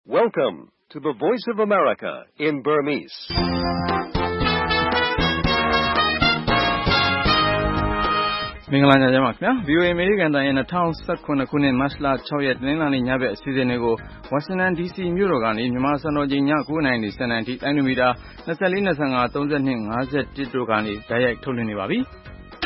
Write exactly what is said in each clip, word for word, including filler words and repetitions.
Welcome to the Voice of America in Burmese. ။မင်္ဂလာညချမ်းပါခင်ဗျာ V O A အမေရိကန်တိုင်းရဲ့၂၀၁၇ခုနှစ်မတ်လ၆ရက်တနင်္လာနေ့ညဘက်အစီအစဉ်တွေကို Washington D C မြို့တော်ကနေမြန်မာစံတော်ချိန်ည၉နာရီနေ၁၀နာရီထိတိုင်းမီတာ၂၄ ၂၅ ၃၂ ၅၁တို့ကနေတိုက်ရိုက်ထုတ်လွှင့်နေပါပြီ။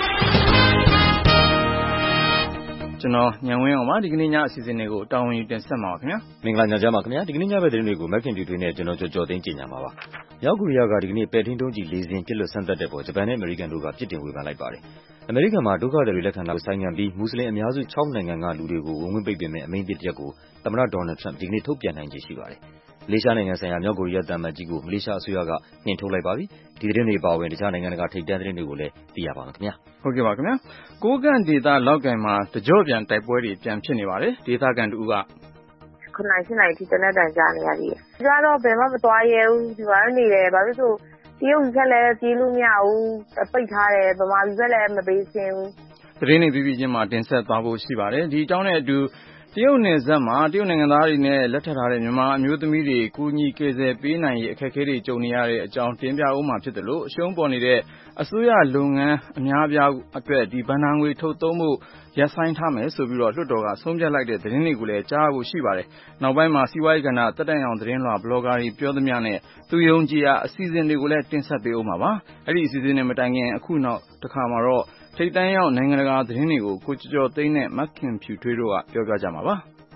ကျွန်တော်ညံဝင်းအောင်ပါဒီကနေ့ညအစီအစဉ်တွေကိုတာဝန်ယူတင်ဆက်မှာပါခင်ဗျာမင်္ဂလာညချမ်းပါခင်ဗျာဒီကနေ့ညဘက်သတင်းတွေကိုမက်ခင်တူတွေနဲ့ကျွန်တော်ကြော်ကြော်သိန်းကြီးညာမှာပါမြောက်ကိုရီးယားကဒီကနေ့ပဲ့ထင်းတုံးကြီးလေးစင်းပြစ်လွတ်ဆန်းသက်တဲ့ပေါ်ဂျပန်နဲ့အမေရိကန်တို့ကပြစ်တင်ဝေဖန်လိုက်ပါတယ်အမေရိကန်မှာဒုက္ခသည်တွေလက်ခံတာကိုဆိုင်ငံပြီးမွတ်စလင်အများစု၆နိုင်ငံကလူတွေကိုဝင်ဝင်ပိတ်ပင်မဲ့အမိန့်တစ်ရက်ကိုသမ္မတဒေါ်နယ်ထရမ့်ဒီကနေ့ထုတ်ပြန်နိုင်ခြေရှိပါတယ်မလေးရှားနိုင်ငံဆိုင်ရာမြောက်ကိုရီးယားတမန်ကြီးကိုမလေးရှားအစိုးရကနှင်ထုတ်လိုက်ပါပြီဒီသတင်းတွေပါဝင်တခြားနိုင်ငံတကာထိပ်တန်းသတင်းတွေကိုလည်းသိရပါမယ်ခင်ဗျာဟုတ်ကဲ့ပါခင်ဗျာကိုးကန့်ဒေသလောက်ကန်မှာတကြော့ပြန်တိုက်ပွဲတွေပြန်ဖြစ်နေပါတယ်ဒေသခံတူကခုနိုင်ရှင်းနိုင်ထိတနက်တန်ကြားနေရသေးတယ်။ကြတော့ဘယ်မှမသွားရဲဘူးဒီမှာနေတယ်ဘာလို့ဆိုတရုတ်ဘက်လည်းပြေးလို့မရဘူးပိတ်ထားတယ်ဗမာပြည်ဘက်လည်းမပေးစင်းဘူးသတင်းတွေပြီးပြီးချင်းမှာတင်ဆက်သွားဖို့ရှိပါတယ်ဒီအကြောင်းနဲ့အတူတရုတ်နယ်စပ်မှာတရုတ်နိုင်ငံသားတွေနဲ့လက်ထပ်ထားတဲ့မြန်မာအမျိုးသမီးတွေကူညီကယ်ဆယ်ပေးနိုင်ရေးအခက်အခဲတွေကြုံနေရတဲ့အကြောင်းတင်ပြဦးမှာဖြစ်တယ်လို့အရှုံးပေါ်နေတဲ့အစိုးရလုပ်ငန်းအများအပြားအတွက်ဒီဘဏ္ဍာငွေထုတ်သုံးမှုရပ်ဆိုင်းထားမယ်ဆိုပြီးတော့လွှတ်တော်ကဆုံးဖြတ်လိုက်တဲ့သတင်းတွေကိုလည်းကြားဖို့ရှိပါတယ်နောက်ပိုင်းမှာစီးပွားရေးကဏ္ဍတက်တိုင်အောင်သတင်းလွှာဘလော့ဂါတွေပြောသမျှနဲ့သူယုံကြည်ရာအစီအစဉ်တွေကိုလည်းတင်ဆက်ပေးဦးမှာပါအဲ့ဒီအစီအစဉ်တွေမတိုင်ခင်အခုနောက်တစ်ခါမှာတော့ထိပ်တန်းရောက်နိုင်ငံတကာသတင်းတွေကိုကိုကျော်ကျော်သိန်းနဲ့မက်ခင်ဖြူထွေးတို့ကပြောပြကြမှာပါ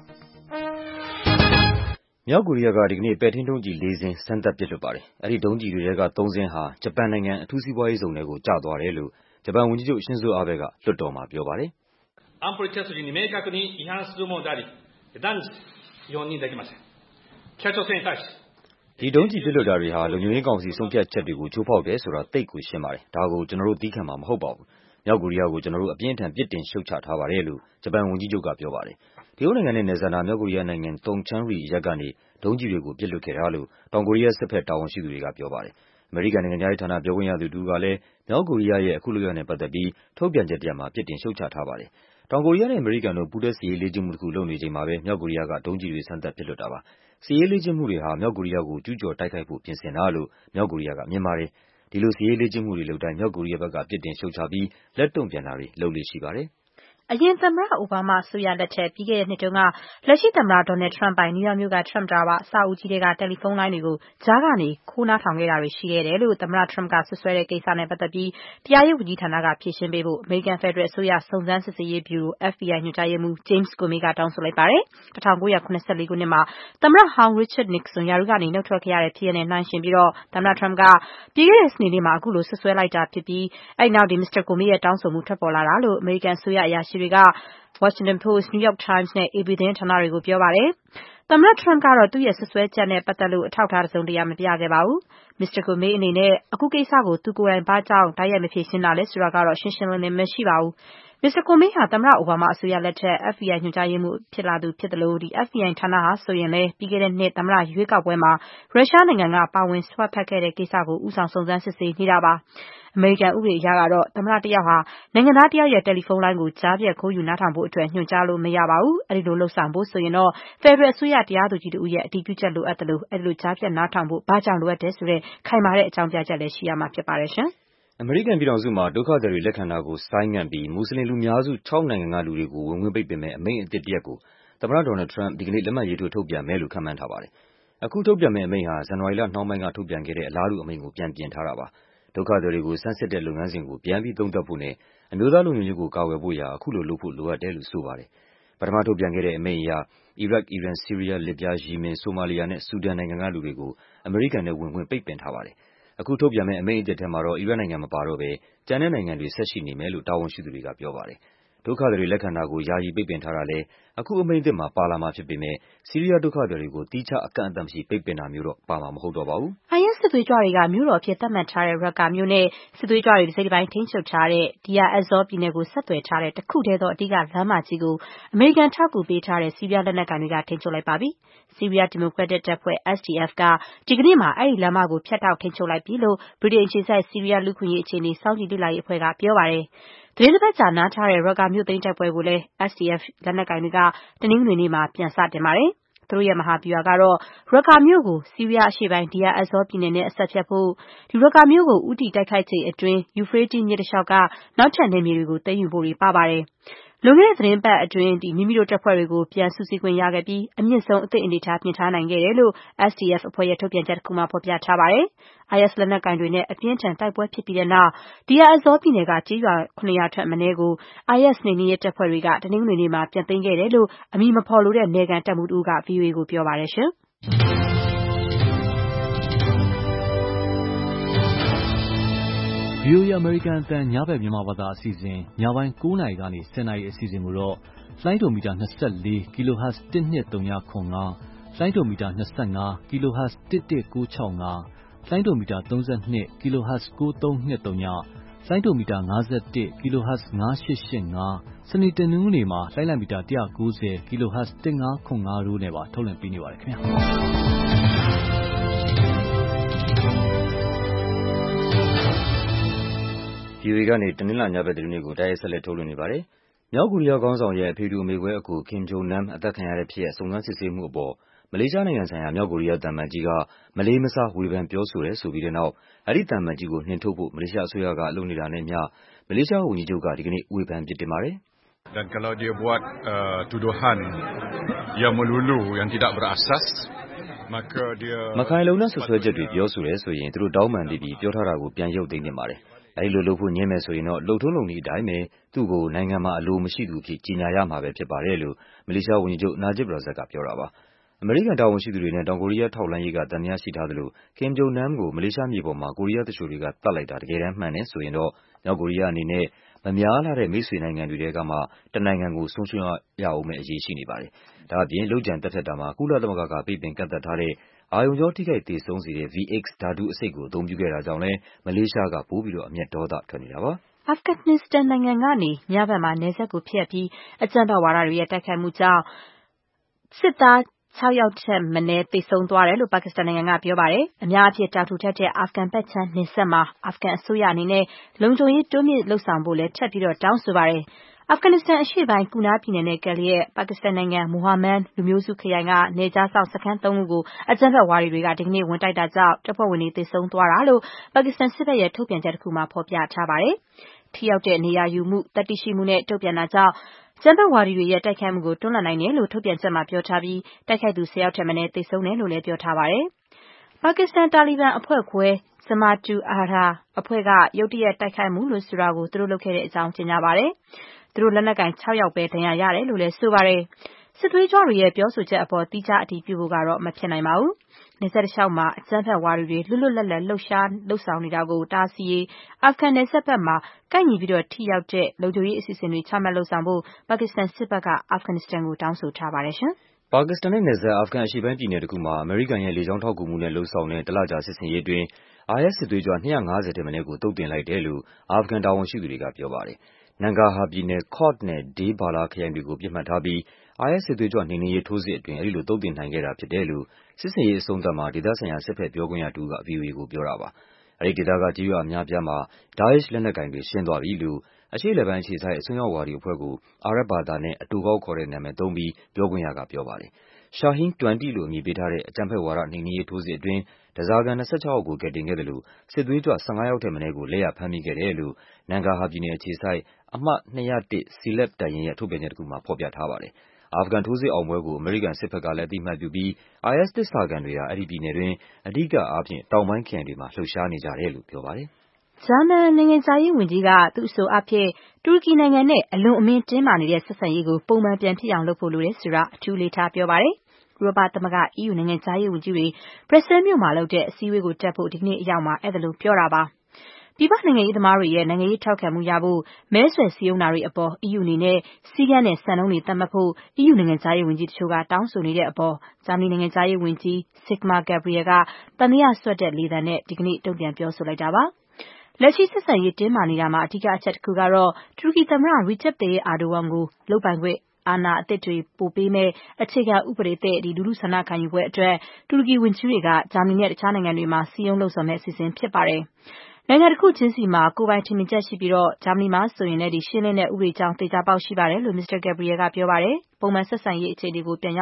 မြောက်ကိုရီးယားကဒီကနေ့ပဲ့ထင်းတုံးကြီးလေးစင်းစမ်းသပ်ပစ်လွှတ်ပါတယ်။အဲဒီတုံးကြီးတွေထဲကသုံးစင်းဟာဂျပန်နိုင်ငံအထူးစီးပွားရေးဇုံထဲကိုကျသွားတယ်လို့ဂျပန်ဝန်ကြီးချုပ်ရှင်ဇိုအာဘဲကလွှတ်တော်မှာပြောပါတယ်။安保理決議に明確に違反するものであり、断じて容認できません。北朝鮮に対しဒီတုံးကြီးပစ်လွှတ်တာတွေဟာလူမျိုးရေးကောင်စီဆုံးဖြတ်ချက်တွေကိုချိုးဖောက်တယ်ဆိုတာသိကိုရှင်းပါတယ်။ဒါကိုကျွန်တော်တို့သီးခံမှာမဟုတ်ပါဘူး။မြောက်ကိုရီးယားကိုကျွန်တော်တို့အပြင်းအထန်ပြစ်တင်ရှုတ်ချထားပါတယ်လို့ဂျပန်ဝန်ကြီးချုပ်ကပြောပါတယ်။တရုတ်နိုင်ငံနဲ့နယ်စပ်နာမြောက်ကိုရီးယားနိုင်ငံတုံချန်းရီရက်ကနေဒုံးကြီးတွေကိုပစ်လွှတ်ခဲ့တာလို့တောင်ကိုရီးယားစစ်ဘက်တာဝန်ရှိသူတွေကပြောပါတယ်။အမေရိကန်နိုင်ငံသားရေးဌာနပြောခွင့်ရသူတူကလည်းမြောက်ကိုရီးယားရဲ့အခုလုပ်ရတဲ့ပတ်သက်ပြီးထုတ်ပြန်ချက်တရပ်မှာပြစ်တင်ရှုတ်ချထားပါတယ်။တောင်ကိုရီးယားနဲ့အမေရိကန်တို့ပူးတွဲစစ်ရေးလေ့ကျင့်မှုတစ်ခုလုပ်နေချိန်မှာပဲမြောက်ကိုရီးယားကဒုံးကြီးတွေစမ်းသပ်ပစ်လွှတ်တာပါ။စစ်ရေးလေ့ကျင့်မှုတွေဟာမြောက်ကိုရီးယားကိုကျူးကျော်တိုက်ခိုက်ဖို့ပြင်ဆင်တာလို့မြောက်ကိုရီးယားကမြင်ပါတယ်။ဒီလိုစစ်ရေးလေ့ကျင့်မှုတွေလုပ်တိုင်းမြောက်ကိုရီးယားဘက်ကပြစ်တင်ရှုတ်ချပြီးလက်တုံ့ပြန်တာတွေလုပ်လေ့ရှိပါတယ်။အရင်သမ္မတအိုဘားမားအစိုးရလက်ထက်ပြီးခဲ့တဲ့နှစ်တုန်းကလက်ရှိသမ္မတဒေါ်နယ်ထရမ့်ပိုင်နယူးယောက်မြို့က Trump Tower အဆောက်အဦကြီးတွေကတယ်လီဖုန်းလိုင်းတွေကိုကြားကနေခိုးနားထောင်ခဲ့တာတွေရှိခဲ့တယ်လို့သမ္မတထရမ့်ကဆွဆွဲတဲ့ကိစ္စနဲ့ပတ်သက်ပြီးတရားရေးဝန်ကြီးဌာနကဖြေရှင်းပေးဖို့အမေရိကန်ဖက်ဒရယ်အစိုးရစုံစမ်းစစ်ဆေးရေးဗျူရို F B I ညွှန်ကြားရေးမှူး James Comey ကတောင်းဆိုလိုက်ပါတယ်။၁၉၇၄ခုနှစ်မှာသမ္မတဟောင်း Richard Nixon ရာထူးကနေနုတ်ထွက်ခဲ့ရတဲ့ဖြစ်ရပ်နဲ့နှိုင်းယှဉ်ပြီးတော့သမ္မတထရမ့်ကပြီးခဲ့တဲ့စနေနေ့မှာအခုလိုဆွဆွဲလိုက်တာဖြစ်ပြီးအဲ့နောက်ဒီမစ္စတာ Comey ရဲ့တောင်းဆိုမှုထွက်ပေါ်လာတာလို့အမေရိကန်အစိုးရအရာရှိတွေက Washington Post, New York Times နဲ့ A B သတင်းဌာနတွေကိုပြောပါတယ်။သမ္မတထရမ့်ကတော့သူ့ရဲ့ဆွဆွဲချက်နဲ့ပတ်သက်လို့အထောက်အထားတစုံတရာမပြခဲ့ပါဘူး။ မစ္စတာ Comey အနေနဲ့အခုကိစ္စကိုသူကိုယ်တိုင်ဘာကြောင့်တိုက်ရိုက်မဖြေရှင်းတာလဲဆိုတာကတော့ရှင်းရှင်းလင်းလင်းမရှိပါဘူး။မစ္စတာ Comey ဟာသမ္မတအိုဘားမားအစိုးရလက်ထက် F B I ညွှန်ကြားရေးမှူးဖြစ်လာသူဖြစ်တယ်လို့ဒီ F B I ဌာနဟာဆိုရင်လည်းပြီးခဲ့တဲ့နှစ်သမ္မတရွေးကောက်ပွဲမှာရုရှားနိုင်ငံကပါဝင်စွက်ဖက်ခဲ့တဲ့ကိစ္စကိုဦးဆောင်စုံစမ်းစစ်ဆေးနေတာပါ။အမေရိကန်ဥပဒေအရကတော့သမ္မတတယောက်ဟာနိုင်ငံသားတယောက်ရဲ့တယ်လီဖုန်းလိုင်းကိုကြားပြတ်ခိုးယူနားထောင်ဖို့အတွက်ညွှန်ကြားလို့မရပါဘူး။အဲဒီလိုလှုပ်ဆောင်ဖို့ဆိုရင်တော့ဖက်ဒရယ်အစိုးရတရားသူကြီးတဦးရဲ့အတည်ပြုချက်လိုအပ်တယ်လို့အဲဒီလိုကြားပြတ်နားထောင်ဖို့ဘာကြောင့်လိုအပ်တယ်ဆိုတဲ့ခိုင်မာတဲ့အကြောင်းပြချက်လည်းရှိရမှာဖြစ်ပါတယ်ရှင်။အမေရိကန်ပြည်ထောင်စုမှာဒုက္ခသည်တွေလက်ခံတာကိုဆိုင်းငံ့ပြီးမွတ်စလင်လူများစု၆နိုင်ငံကလူတွေကိုဝင်ဝင်ပိတ်ပင်မဲ့အမိန့်အသစ်တရက်ကိုသမ္မတဒေါ်နယ်ထရမ့်ဒီကနေ့လက်မှတ်ရေးထိုးထုတ်ပြန်မယ်လို့ခန့်မှန်းထားပါတယ်။အခုထုတ်ပြန်မယ့်အမိန့်ဟာဇန်နဝါရီလနှောင်းပိုင်းကထုတ်ပြန်ခဲ့တဲ့အလားတူအမိန့်ကိုပြန်ပြင်ထားတာပါ။ဒုက္ခသည်တွေကိုဆန်းစစ်တဲ့လုပ်ငန်းစဉ်ကိုပြန်ပြီးသုံးသပ်ဖို့နဲ့အမျိုးသားလုံခြုံရေးကိုကာကွယ်ဖို့ရာအခုလိုလုပ်ဖို့လိုအပ်တယ်လို့ဆိုပါတယ်။ပထမထုတ်ပြန်ခဲ့တဲ့အမိန့်အရအီရတ်၊အီရန်၊ဆီးရီးယား၊လစ်ဗျား၊ယီမင်၊ဆိုမာလီယာနဲ့ဆူဒန်နိုင်ငံကလူတွေကိုအမေရိကန်နဲ့ဝင်ခွင့်ပိတ်ပင်ထားပါတယ်။အခုထုတ်ပြန်မယ့်အမိန့်အသစ်ထဲမှာတော့အီရတ်နိုင်ငံမပါတော့ဘဲကျန်တဲ့နိုင်ငံတွေဆက်ရှိနေမယ်လို့တာဝန်ရှိသူတွေကပြောပါတယ်။ဒုက္ခသည်တွေလက်ခံတာကိုယာယီပိတ်ပင်ထားတာလဲအခုအမိန့်အသစ်မှာပါလာမှာဖြစ်ပေမဲ့ဆီးရီးယားဒုက္ခသည်တွေကိုသီးခြားအကန့်အသတ်မရှိပိတ်ပင်တာမျိုးတော့ပါမှာမဟုတ်တော့ပါဘူး။ I S စစ်သွေးကြွတွေကမြို့တော်အဖြစ်သတ်မှတ်ထားတဲ့ Raqqa မြို့နဲ့စစ်သွေးကြွတွေတစ်စိတ်တစ်ပိုင်းထိန်းချုပ်ထားတဲ့ Deir ez-Zor ပြည်နယ်ကိုဆက်သွယ်ထားတဲ့တစ်ခုတည်းသောအဓိကလမ်းမကြီးကိုအမေရိကန်ထောက်ကူပေးထားတဲ့ဆီးရီးယားလက်နက်ကိုင်တွေကထိန်းချုပ်လိုက်ပါပြီ။ဆီးရီးယားဒီမိုကရက်တစ်တပ်ဖွဲ့ S D F ကဒီကနေ့မှာအဲ့ဒီလမ်းမကိုဖျက်တောက်ထိန်းချုပ်လိုက်ပြီလို့ဗြိတိန်အခြေစိုက်ဆီးရီးယားလူ့အခွင့်အရေးအခြေအနေစောင့်ကြည့်လေ့လာရေးအဖွဲ့ကပြောပါတယ်။သတင်းတစ်ပတ်ကြာနားထားတဲ့ Raqqa မြို့သိမ်းတိုက်ပွဲကိုလည်း S D F လက်နက်ကိုင်တွေကတနင်္ဂနွေနေ့မှာပြန်စတင်ပါတယ်။သူတို့ရဲ့မဟာဗျူဟာကတော့ရက္ကာမြို့ကိုဆီးရီးယားအရှေ့ပိုင်းဒီယာအဇောပြည်နယ်နဲ့အဆက်ဖြတ်ဖို့ဒီရက္ကာမြို့ကိုဦးတည်တိုက်ခိုက်ချိန်အတွင်းယူဖရေးတီးမြစ်တစ်လျှောက်ကနောက်ထပ်နယ်မြေတွေကိုသိမ်းယူဖို့တွေပါပါတယ်လွန်ခဲ့တဲ့သတင်းပတ်အတွင်းဒီမိမိတို့တပ်ဖွဲ့တွေကိုပြန်စုစည်းခွင့်ရခဲ့ပြီးအမြင့်ဆုံးအသင့်အနေထားပြင်ထားနိုင်ခဲ့တယ်လို့ S D F အဖွဲ့ရဲ့ထုတ်ပြန်ချက်တစ်ခုမှာဖော်ပြထားပါတယ်။ I S လက်နက်ကင်တွေနဲ့အပြင်းထန်တိုက်ပွဲဖြစ်ပြီးတဲ့နောက်ဒီယာအဇောပြည်နယ်ကကြေးရွာခုနှစ်ရာထက်မနည်းကို I S နှိမ်နင်းရေးတပ်ဖွဲ့တွေကတနင်္ဂနွေနေ့မှာပြန်သိမ်းခဲ့တယ်လို့အမည်မဖော်လိုတဲ့နယ်ခံတပ်မှူးတဦးက V O A ကိုပြောပါတယ်ရှင်။ V O A အမေရိကန်အသံညဘက်မြန်မာဘာသာအစီအစဉ်ညပိုင်း၉နာရီကနေ၁၀နာရီအစီအစဉ်ကိုတော့လိုင်းဒိုမီတာ၂၄ kHz တစ်နှစ်၃၀ခွန်ငါလိုင်းဒိုမီတာ၂၅ kHz တစ်တစ်၉၆၅လိုင်းဒိုမီတာ၃၂ kHz ၉၃၂၃လိုင်းဒိုမီတာ၅၁ kHz ၅၈၈၅စနေတနင်္ဂနွေမှာလိုင်းလံမီတာ၁၉၀ kHz တစ်၅ခွန်ငါတို့နဲ့ပါထုတ်လွှင့်ပေးနေပါတယ်ခင်ဗျာ V O A ကနေတနင်္လာညဘက်သတင်းတွေကိုတိုက်ရိုက်ဆက်လက်ထုတ်လွှင့်နေပါတယ်။မြောက်ကိုရီးယားခေါင်းဆောင်ရဲ့အဖေတူအမေကွဲအကို Kim Jong Nam အသက်ခံရတဲ့ဖြစ်ရပ်စုံစမ်းစစ်ဆေးမှုအပေါ်မလေးရှားနိုင်ငံဆိုင်ရာမြောက်ကိုရီးယားသံအမတ်ကြီးကမလေးမစားဝေဖန်ပြောဆိုတယ်ဆိုပြီးတဲ့နောက်အဲဒီသံအမတ်ကြီးကိုနှင်ထုတ်ဖို့မလေးရှားအစိုးရကလုပ်နေတာနဲ့မျှမလေးရှားဝန်ကြီးချုပ်ကဒီကနေ့ဝေဖန်ပြစ်တင်ပါတယ်။ Dan kalau dia buat uh, tuduhan yang melulu yang tidak berasas maka dia မခိုင်လုံတဲ့ဆွဆွဲချက်တွေပြောဆိုတယ်ဆိုရင်သူတို့တောင်းပန်ပြီးပြောထားတာကိုပြန်ရုပ်သိမ်းနေပါတယ်။အဲဒီလိုလုပ်ဖို့ညှင်းမယ်ဆိုရင်တော့လုံထုံးလုံနည်းအတိုင်းပဲသူ့ကိုနိုင်ငံမှာအလိုမရှိသူအဖြစ်ကြီးညာရမှာပဲဖြစ်ပါတယ်လို့မလေးရှားဝန်ကြီးချုပ် Najib Razak ကပြောတာပါ။အမေရိကန်တာဝန်ရှိသူတွေနဲ့တောင်ကိုရီးယားထောက်လှမ်းရေးကသံသယရှိထားသလို Kim Jong Nam ကိုမလေးရှားမြေပေါ်မှာကိုရီးယားသူလျှိုတွေကသတ်လိုက်တာတကယ်တမ်းမှန်တယ်ဆိုရင်တော့မြောက်ကိုရီးယားအနေနဲ့မများလှတဲ့မိတ်ဆွေနိုင်ငံတွေထဲကမှတနိုင်ငံကိုဆုံးရှုံးရဦးမယ့်အရေးရှိနေပါတယ်။ဒါ့အပြင်လုပ်ကြံသတ်ဖြတ်တာမှာကုလသမဂ္ဂကပိတ်ပင်ကန့်သတ်ထားတဲ့အာရုံကြောထိခိုက်သေဆုံးစေတဲ့ V X ဓာတုအဆိပ်ကိုအသုံးပြုခဲ့တာကြောင့်လည်းမလေးရှားကပိုပြီးတော့အမျက်ဒေါသထွက်နေတာပါ။အာဖဂန်နစ္စတန်နိုင်ငံကနေညဘက်မှာနယ်စပ်ကိုဖြတ်ပြီးအကြမ်းဖက်ဝါဒတွေရဲ့တိုက်ခိုက်မှုကြောင့်စစ်သား၆ယောက်ထက်မနည်းသေဆုံးသွားတယ်လို့ပါကစ္စတန်နိုင်ငံကပြောပါတယ်။အများအပြားတောင်ထူထပ်တဲ့အာဖဂန်ဘက်ခြမ်းနယ်စပ်မှာအာဖဂန်အစိုးရအနေနဲ့လုံခြုံရေးတိုးမြှင့်လုပ်ဆောင်ဖို့လည်းထပ်ပြီးတော့တောင်းဆိုပါတယ်။အာဖဂန်နစ္စတန်အရှေ့ပိုင်းကူနားပြည်နယ်နဲ့ကပ်လျက်ပါကစ္စတန်နိုင်ငံမိုဟာမန်းလူမျိုးစုခရိုင်ကနယ်ခြားစောင့်စခန်းသုံးခုကိုအကြမ်းဖက်ဝါဒီတွေကဒီကနေ့ဝင်တိုက်တာကြောင့်တပ်ဖွဲ့ဝင်တွေသေဆုံးသွားတာလို့ပါကစ္စတန်စစ်ဘက်ရဲ့ထုတ်ပြန်ချက်တစ်ခုမှာဖော်ပြထားပါတယ်။ထိရောက်တဲ့နေရာယူမှုတတိရှိမှုနဲ့တုံ့ပြန်တာကြောင့်ကျန်းဖက်ဝါဒီတွေရဲ့တိုက်ခိုက်မှုကိုတွန်းလှန်နိုင်တယ်လို့ထုတ်ပြန်ချက်မှာပြောထားပြီးတိုက်ခိုက်သူ၁၀ယောက်ထက်မနည်းသေဆုံးတယ်လို့လည်းပြောထားပါတယ်။ပါကစ္စတန်တာလီဘန်အဖွဲ့ခွဲ Jamaat-ul-Ahrar အဖွဲ့ကရုတ်တရက်တိုက်ခိုက်မှုလို့ဆိုတာကိုသူတို့လုပ်ခဲ့တဲ့အကြောင်းကြေညာပါတယ်။သူတို့လက်နက်ကင်၆ယောက်ပဲဒဏ်ရာရတယ်လို့လည်းဆိုပါတယ်။စစ်သွေးကြွတွေရဲ့ပြောဆိုချက်အပေါ်သီးခြားအတည်ပြုဖို့ကတော့မဖြစ်နိုင်ပါဘူး။နယ်စပ်တစ်လျှောက်မှာအကြမ်းဖက်ဝါဒီတွေလွတ်လွတ်လပ်လပ်လှုပ်ရှားလှုပ်ဆောင်နေတာကိုတားဆီးရေးအာဖဂန်နယ်စပ်ဘက်မှာကိုက်ညီပြီးတော့ထိရောက်တဲ့လုံခြုံရေးအစီအစဉ်တွေချမှတ်လုပ်ဆောင်ဖို့ပါကစ္စတန်စစ်ဘက်ကအာဖဂန်နစ္စတန်ကိုတောင်းဆိုထားပါတယ်ရှင်။ပါကစ္စတန်နဲ့နယ်စပ်အာဖဂန်အရှေ့ပိုင်းပြည်နယ်တစ်ခုမှာအမေရိကန်ရဲ့လေကြောင်းထောက်ကူမှုနဲ့လှုပ်ဆောင်တဲ့တလကြာစစ်ဆင်ရေးအတွင်း I S စစ်သွေးကြွ၂၅၀ထက်မနည်းကိုသုတ်သင်လိုက်တယ်လို့အာဖဂန်တာဝန်ရှိသူတွေကပြောပါတယ်။ Nangarhar ပြည်နယ် Cout နဲ့ Day Bala ခရိုင်တွေကိုပစ်မှတ်ထားပြီး I S စစ်သွေးကြွနှိမ်နင်းရေးထိုးစစ်အတွင်းအဲဒီလိုသုတ်သင်နိုင်ခဲ့တာဖြစ်တယ်လို့စစ်ဆင်ရေးအဆုံးသတ်မှာဒေသဆိုင်ရာစစ်ဘက်ပြောခွင့်ရတဦးက V O A ကိုပြောတာပါ။အဲဒီဒေသကကျေးရွာအများအပြားမှာ Daesh လက်နက်ကိုင်တွေရှင်းသွားပြီလို့အရှေ့အလယ်ပိုင်းအခြေစိုက်အစွန်းရောက်ဝါဒီအဖွဲ့ကိုအာရပ်ဘာသာနဲ့အတိုကောက်ခေါ်တဲ့နာမည်သုံးပြီးပြောခွင့်ရကပြောပါတယ်။ Shaheen ၂၀ လို့အမည်ပေးထားတဲ့အကြမ်းဖက်ဝါဒနှိမ်နင်းရေးထိုးစစ်အတွင်းဓားစာခံ၂၆ယောက်ကိုကယ်တင်ခဲ့သလိုစစ်သွေးကြွ၁၅ယောက်ထက်မနည်းကိုလက်ရဖမ်းမိခဲ့တယ်လို့ Nangarhar ပြည်နယ်အခြေစိုက်အမှတ်၂၀၁ Sealab တပ်ရင်းရဲ့ထုတ်ပြန်ချက်တစ်ခုမှာဖော်ပြထားပါတယ်။အာဖဂန်ထိုးစစ်အောင်ပွဲကိုအမေရိကန်စစ်ဘက်ကလည်းအသိအမှတ်ပြုပြီး I S သစ္စာခံတွေဟာအဲဒီပြည်နယ်တွင်းအဓိကအားဖြင့်တောင်ပိုင်းခရိုင်တွေမှာလှုပ်ရှားနေကြတယ်လို့ပြောပါတယ်။ဂျာမန်နိုင်ငံခြားရေးဝန်ကြီးကသူ့အဆိုအားဖြင့်တူရကီနိုင်ငံနဲ့အလွန်အမင်းတင်းမာနေတဲ့ဆက်ဆံရေးကိုပုံမှန်ပြန်ဖြစ်အောင်လုပ်ဖို့လိုတယ်ဆိုတာအထူးလေးထားပြောပါတယ်။ဥရောပသမဂ္ဂ E U နိုင်ငံခြားရေးဝန်ကြီးတွေဘရက်ဆဲလ်မြို့မှာလုပ်တဲ့အစည်းအဝေးကိုတက်ဖို့ဒီကနေ့အရောက်မှာအဲ့ဒါလိုပြောတာပါ။ပြည်ပနိုင်ငံရေးသမားတွေရဲ့နိုင်ငံရေးထောက်ခံမှုရဖို့မဲဆွယ်စည်းရုံးတာတွေအပေါ် E U အနေနဲ့စည်းကမ်းနဲ့စံနှုန်းတွေသတ်မှတ်ဖို့ E U နိုင်ငံခြားရေးဝန်ကြီးတချို့ကတောင်းဆိုနေတဲ့အပေါ်ဂျာမနီနိုင်ငံခြားရေးဝန်ကြီး Sigmar Gabriel ကသံသယစွက်တဲ့လေသံနဲ့ဒီကနေ့တုံ့ပြန်ပြောဆိုလိုက်တာပါ။လက်ရှိဆက်ဆံရေးတင်းမာနေတာမှာအဓိကအချက်တစ်ခုကတော့တူရကီသမ္မတ Recep Tayyip Erdogan ကိုလုပ်ပိုင်ခွင့်အာဏာအသစ်တွေပိုပေးမဲ့အခြေခံဥပဒေသစ်ဒီလူထုဆန္ဒခံယူပွဲအတွက်တူရကီဝန်ကြီးတွေကဂျာမနီနဲ့တခြားနိုင်ငံတွေမှာစည်းရုံးလှုံ့ဆော်မဲ့အစီအစဉ်ဖြစ်ပါတယ်။နိုင်ငံတစ်ခုချင်းစီမှာကိုယ်ပိုင်ထင်မြင်ချက်ရှိပြီးတော့ဂျာမနီမှာဆိုရင်လည်းဒီရှင်းလင်းတဲ့ဥပဒေကြောင်းသေချာပေါက်ရှိပါတယ်လို့မစ္စတာ Gabriel ကပြောပါတယ်။ပုံမှန်ဆက်ဆံရေးအခြေအနေကိုပြန်ရောက်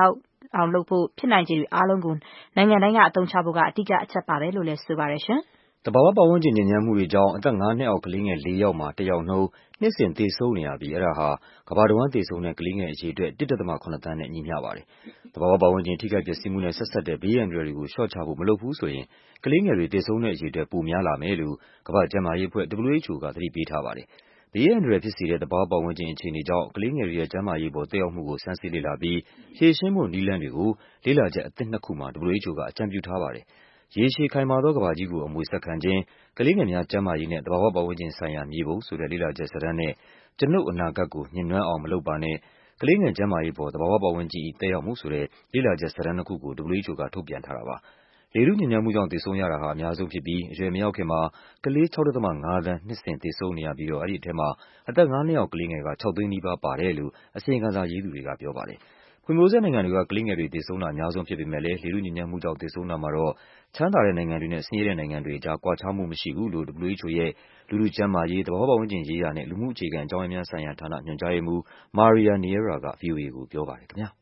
အောင်လုပ်ဖို့ဖြစ်နိုင်ခြေတွေအားလုံးကိုနိုင်ငံတိုင်းကအသုံးချဖို့ကအဓိကအချက်ပါပဲလို့လည်းဆိုပါတယ်ရှင်။တဘာဝပတ်ဝန်းကျင်ညစ်ညမ်းမှုတွေကြောင့်အသက်ငါးနှစ်အောက်ကလေးငယ်လေးယောက်မှာတစ်ယောက်နှုန်းနှစ်စဉ်သေဆုံးနေရပြီးအဲဒါဟာကမ္ဘာတဝန်းသေဆုံးတဲ့ကလေးငယ်အရေအတွက် တစ်ဒသမခုနှစ်သန်းနဲ့ညီမျှပါတယ်။တဘာဝပတ်ဝန်းကျင်ထိခိုက်ပျက်စီးမှုနဲ့ဆက်စပ်တဲ့ဘေးအန္တရာယ်တွေကိုလျှော့ချဖို့မလုပ်ဘူးဆိုရင်ကလေးငယ်တွေသေဆုံးတဲ့အရေအတွက်ပိုများလာမယ်လို့ကမ္ဘာ့ကျန်းမာရေးအဖွဲ့ W H O ကသတိပေးထားပါတယ်။ဘေးအန္တရာယ်ဖြစ်စေတဲ့တဘာဝပတ်ဝန်းကျင်အခြေအနေကြောင့်ကလေးငယ်တွေရဲ့ကျန်းမာရေးပေါ်သက်ရောက်မှုကိုဆန်းစစ်လေ့လာပြီးဖြေရှင်းဖို့နည်းလမ်းတွေကိုလေ့လာချက်အသစ်နှစ်ခုမှာ W H O ကအကြံပြုထားပါတယ်။ရေရှည်ခိုင်မာသောကမ္ဘာကြီးကိုအမွေဆက်ခံခြင်းကလေးငယ်များကျန်းမာရေးနဲ့တဘာဝပတ်ဝန်းကျင်ဆိုင်ရာမြေပုံဆိုတဲ့လေ့လာချက်စာတမ်းနဲ့ကျွန်ုပ်အနာဂတ်ကိုညှဉ်းနှွမ်းအောင်မလုပ်ပါနဲ့ကလေးငယ်ကျန်းမာရေးပေါ်တဘာဝပတ်ဝန်းကျင်၏သက်ရောက်မှုဆိုတဲ့လေ့လာချက်စာတမ်းနှစ်ခုကို W H O ကထုတ်ပြန်ထားတာပါ။လေထုညစ်ညမ်းမှုကြောင့်သေဆုံးရတာဟာအများဆုံးဖြစ်ပြီးအရွယ်မရောက်ခင်မှာကလေး ၆.၅ သန်းနှစ်စဉ်သေဆုံးနေရပြီးတော့အဲဒီထဲမှာအသက်ငါးနှစ်အောက်ကလေးငယ်ကခြောက်သိန်းနီးပါးပါတယ်လို့အစီရင်ခံစာရေးသူတွေကပြောပါတယ်။ဖွံ့ဖြိုးဆဲနိုင်ငံတွေကကလေးငယ်တွေသေဆုံးတာအများဆုံးဖြစ်ပေမဲ့လည်းလေထုညစ်ညမ်းမှုကြောင့်သေဆုံးတာမှာတော့ချမ်းသာတဲ့နိုင်ငံတွေနဲ့ဆင်းရဲတဲ့နိုင်ငံတွေအကြားကွာခြားမှုမရှိဘူးလို့ W H O ရဲ့လူထုကျန်းမာရေး၊တဘာဝပတ်ဝန်းကျင်ရေးရာနဲ့လူမှုအခြေခံအကြောင်းအရာများဆိုင်ရာဌာနညွှန်ကြားရေးမှူး Maria Neira က ဗွီအိုအေကိုပြောပါတယ်ခင်ဗျာ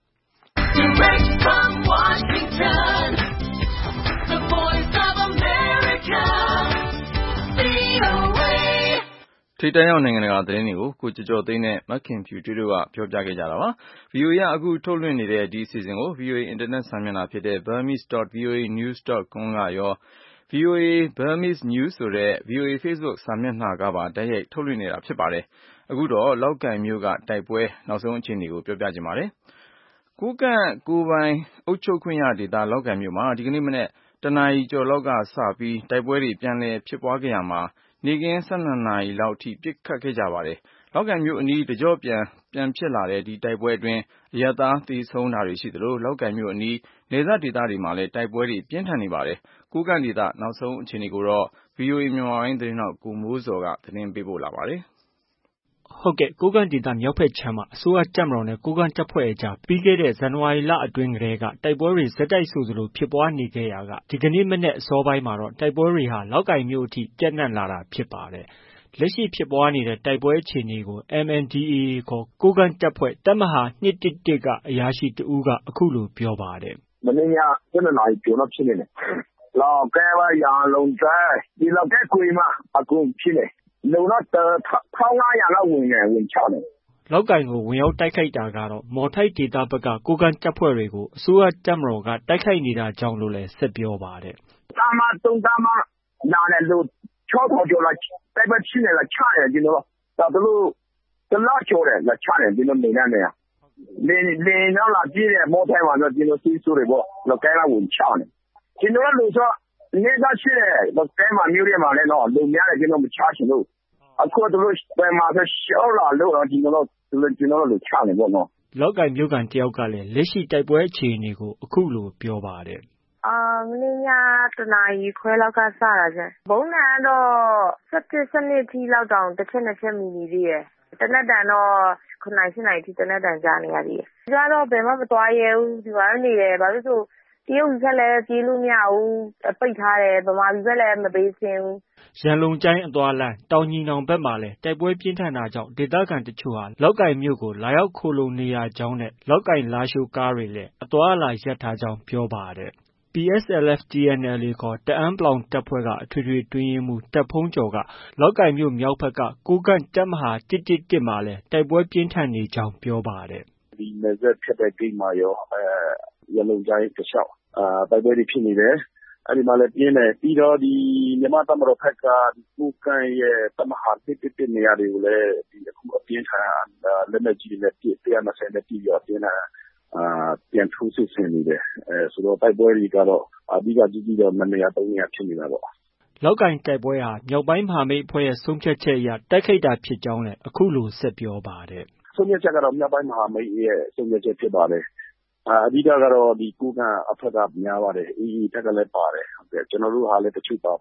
ထိပ်တန်းရောက်နိုင်ငံတကာသတင်းတွေကိုကိုကျော်ကျော်သိန်းနဲ့မခင်ဖြူထွေးတို့ကပြောပြခဲ့ကြတာပါ။ ဗွီအိုအေကအခုထုတ်လွှင့်နေတဲ့ဒီအစီအစဉ်ကို ဗွီအိုအေအင်တာနက်စာမျက်နှာဖြစ်တဲ့ burmese dot v o a news dot com ကရော ဗွီအိုအေ Burmese News ဆိုတဲ့ ဗွီအိုအေ Facebook စာမျက်နှာကပါတိုက်ရိုက်ထုတ်လွှင့်နေတာဖြစ်ပါတယ်။အခုတော့လောက်ကိုင်မြို့ကတိုက်ပွဲနောက်ဆုံးအခြေအနေကိုပြောပြချင်ပါတယ်။ကိုးကန့်ကိုယ်ပိုင်အုပ်ချုပ်ခွင့်ရဒေသလောက်ကိုင်မြို့မှာဒီကနေ့မနက်တနာရီကျော်လောက်ကစပြီးတိုက်ပွဲတွေပြန်လည်ဖြစ်ပွားခဲ့ရမှာနေ့ခင်း၁၂နာရီလောက်အထိပစ်ခတ်ခဲ့ကြပါတယ်။လောက်ကိုင်မြို့အနီးတကြော့ပြန်ပြန်ဖြစ်လာတဲ့ဒီတိုက်ပွဲအတွင်းအရပ်သားသေဆုံးတာတွေရှိသလိုလောက်ကိုင်မြို့အနီးနယ်စပ်ဒေသတွေမှာလည်းတိုက်ပွဲတွေပြင်းထန်နေပါတယ်။ကိုးကန့်ဒေသနောက်ဆုံးအခြေအနေကိုတော့ ဗွီအိုအေမြန်မာပိုင်းသတင်းထောက်ကိုမိုးဇော်ကသတင်းပေးပို့လာပါတယ်။ဟုတ်ကဲ့ကိုးကန့်ဒေသမြောက်ဘက်ခြမ်းမှာအစိုးရတပ်မတော်နဲ့ကိုးကန့်တပ်ဖွဲ့အကြားပြီးခဲ့တဲ့ဇန်နဝါရီလအတွင်းကတည်းကတိုက်ပွဲတွေဆက်တိုက်ဆိုသလိုဖြစ်ပွားနေခဲ့ရာကဒီကနေ့မနက်အစောပိုင်းမှာတော့တိုက်ပွဲတွေဟာလောက်ကိုင်မြို့အထိပြန့်နှံ့လာတာဖြစ်ပါတယ်။လက်ရှိဖြစ်ပွားနေတဲ့တိုက်ပွဲအခြေအနေကို M N D A A ခေါ်ကိုးကန့်တပ်ဖွဲ့တပ်မဟာ၂၁၁ကအရာရှိတဦးကအခုလိုပြောပါတယ်။မနေ့ည၁၂နာရီကျော်တော့ဖြစ်နေတယ်။လောက်ကဲဝရာလုံတိုင်းဒီလောက်ကဲကွေမှာအခုဖြစ်နေလုံတော့တစ်ထောင်ငါးရာလောက်ဝင်တယ်ဝင်ချတယ်လောက်ကိုင်ကိုဝင်ရောက်တိုက်ခိုက်တာကတော့မော်ထိုက်ဒေသဘက်ကကိုးကန့်တပ်ဖွဲ့တွေကိုအစိုးရတပ်မတော်ကတိုက်ခိုက်နေတာကြောင့်လို့လည်းဆက်ပြောပါတယ်။တာမတုံတာမနာနဲ့လို့၆ထောင်ကျော်လာတိုက်ပွဲဖြစ်နေလာချတယ်ကျွန်တော်တော့ဒါတို့တလားကျော်တယ်လာချတယ်ကျွန်တော်နေနေနေလေလေတော့လာကြည့်တယ်မော်ထိုက်မှာတော့ကျွန်တော်စီးဆိုးတယ်ပေါ့လောက်ကဲကဝင်ချတယ်ကျွန်တော်လို့ဆိုနေသားရှိတယ်လောက်ကဲမှာမြို့ထဲမှာလည်းတော့လုံများတယ်ကျွန်တော်မချချင်လို့အခုတို့ဘယ်မှာဆိုရှောက်လာလို့တော့ကျွန်တော်တို့ကျွန်တော်တို့ချတယ်ပေါ့နော်လောက်ကိုင်မြို့ကန်တယောက်ကလည်းလက်ရှိတိုက်ပွဲအခြေအနေကိုအခုလိုပြောပါတယ်အာမင်းညတနာရီခွဲလောက်ကစတာကျဘုံနံတော့၁၁စနစ်ထိလောက်တောင်တစ်ချက်နှစ်ချက်မိနေသေးတယ်တနက်တန်တော့ခုနိုင်ရှင်းနိုင်ထိတနက်တန်ကြားနေရသေးတယ်ကြတော့ဘယ်မှမသွားရဲဘူးဒီမှာနေတယ်ဘာလို့ဆိုတရုတ်ဘက်လည်းပြေးလို့မရဘူးပိတ်ထားတယ်ဗမာပြည်ဘက်လည်းမပေးစင်းဘူးရန်လုံကျိုင်းအသွားလမ်းတောင်ညီနောင်ဘက်မှာလည်းတိုက်ပွဲပြင်းထန်တာကြောင့်ဒေသခံတချို့ဟာလောက်ကိုင်မြို့ကိုလာရောက်ခိုလုံနေရကြောင်းနဲ့လောက်ကိုင်လာရှိုးကားတွေလည်းအသွားအလာရပ်ထားကြောင်းပြောပါတယ်P S L F T N L A ခေါ်တအန်းပလောင်တပ်ဖွဲ့ကအထွေထွေတွင်းရေးမှူးတပ်ဖုံးကျော်ကလောက်ကိုင်မြို့မြောက်ဘက်ကကိုးကန့်တပ်မဟာ၁၁၁မှာလည်းတိုက်ပွဲပြင်းထန်နေကြောင်းပြောပါတယ်ဒီနယ်စပ်ဖြတ်တဲ့ဂိတ်မှာရောအဲရလုံကျိုင်းတစ်လျှောက်အာတိုက်ပွဲတွေဖြစ်နေတယ်အဲ့ဒီမှာလည်းပြင်းတယ်ပြီးတော့ဒီမြန်မာတပ်မတော်ဘက်ကဒီကိုးကန့်ရဲ့တပ်မဟာ၁၁၁နေရာတွေကိုလည်းဒီအခုအပြင်းထန်လက်နက်ကြီးနဲ့ပြည့်၁၂၀နဲ့ပြည့်ရောပြင်းတာအာပြန်ထိုးစစ်ဆင်နေတယ်အဲဆိုတော့တိုက်ပွဲတွေကတော့အဓိကကြီးကြီးတော့နှစ်နေရာသုံးနေရာဖြစ်နေတာပေါ့လောက်ကိုင်တိုက်ပွဲဟာမြောက်ပိုင်းမဟာမိတ်အဖွဲ့ရဲ့ဆုံးဖြတ်ချက်အရတိုက်ခိုက်တာဖြစ်ကြောင်းလည်းအခုလိုဆက်ပြောပါတယ်ဆုံးဖြတ်ချက်ကတော့မြောက်ပိုင်းမဟာမိတ်ရဲ့ဆုံးဖြတ်ချက်ဖြစ်ပါတယ်အဓိကကတော့ဒီကိုးကန့်အဖွဲ့ကများပါတယ်အေးအေးတက်ကလည်းပါတယ်ဟုတ်ကဲ့ကျွန်တော်တို့ဟာလည်းတချို့ပါပါတယ်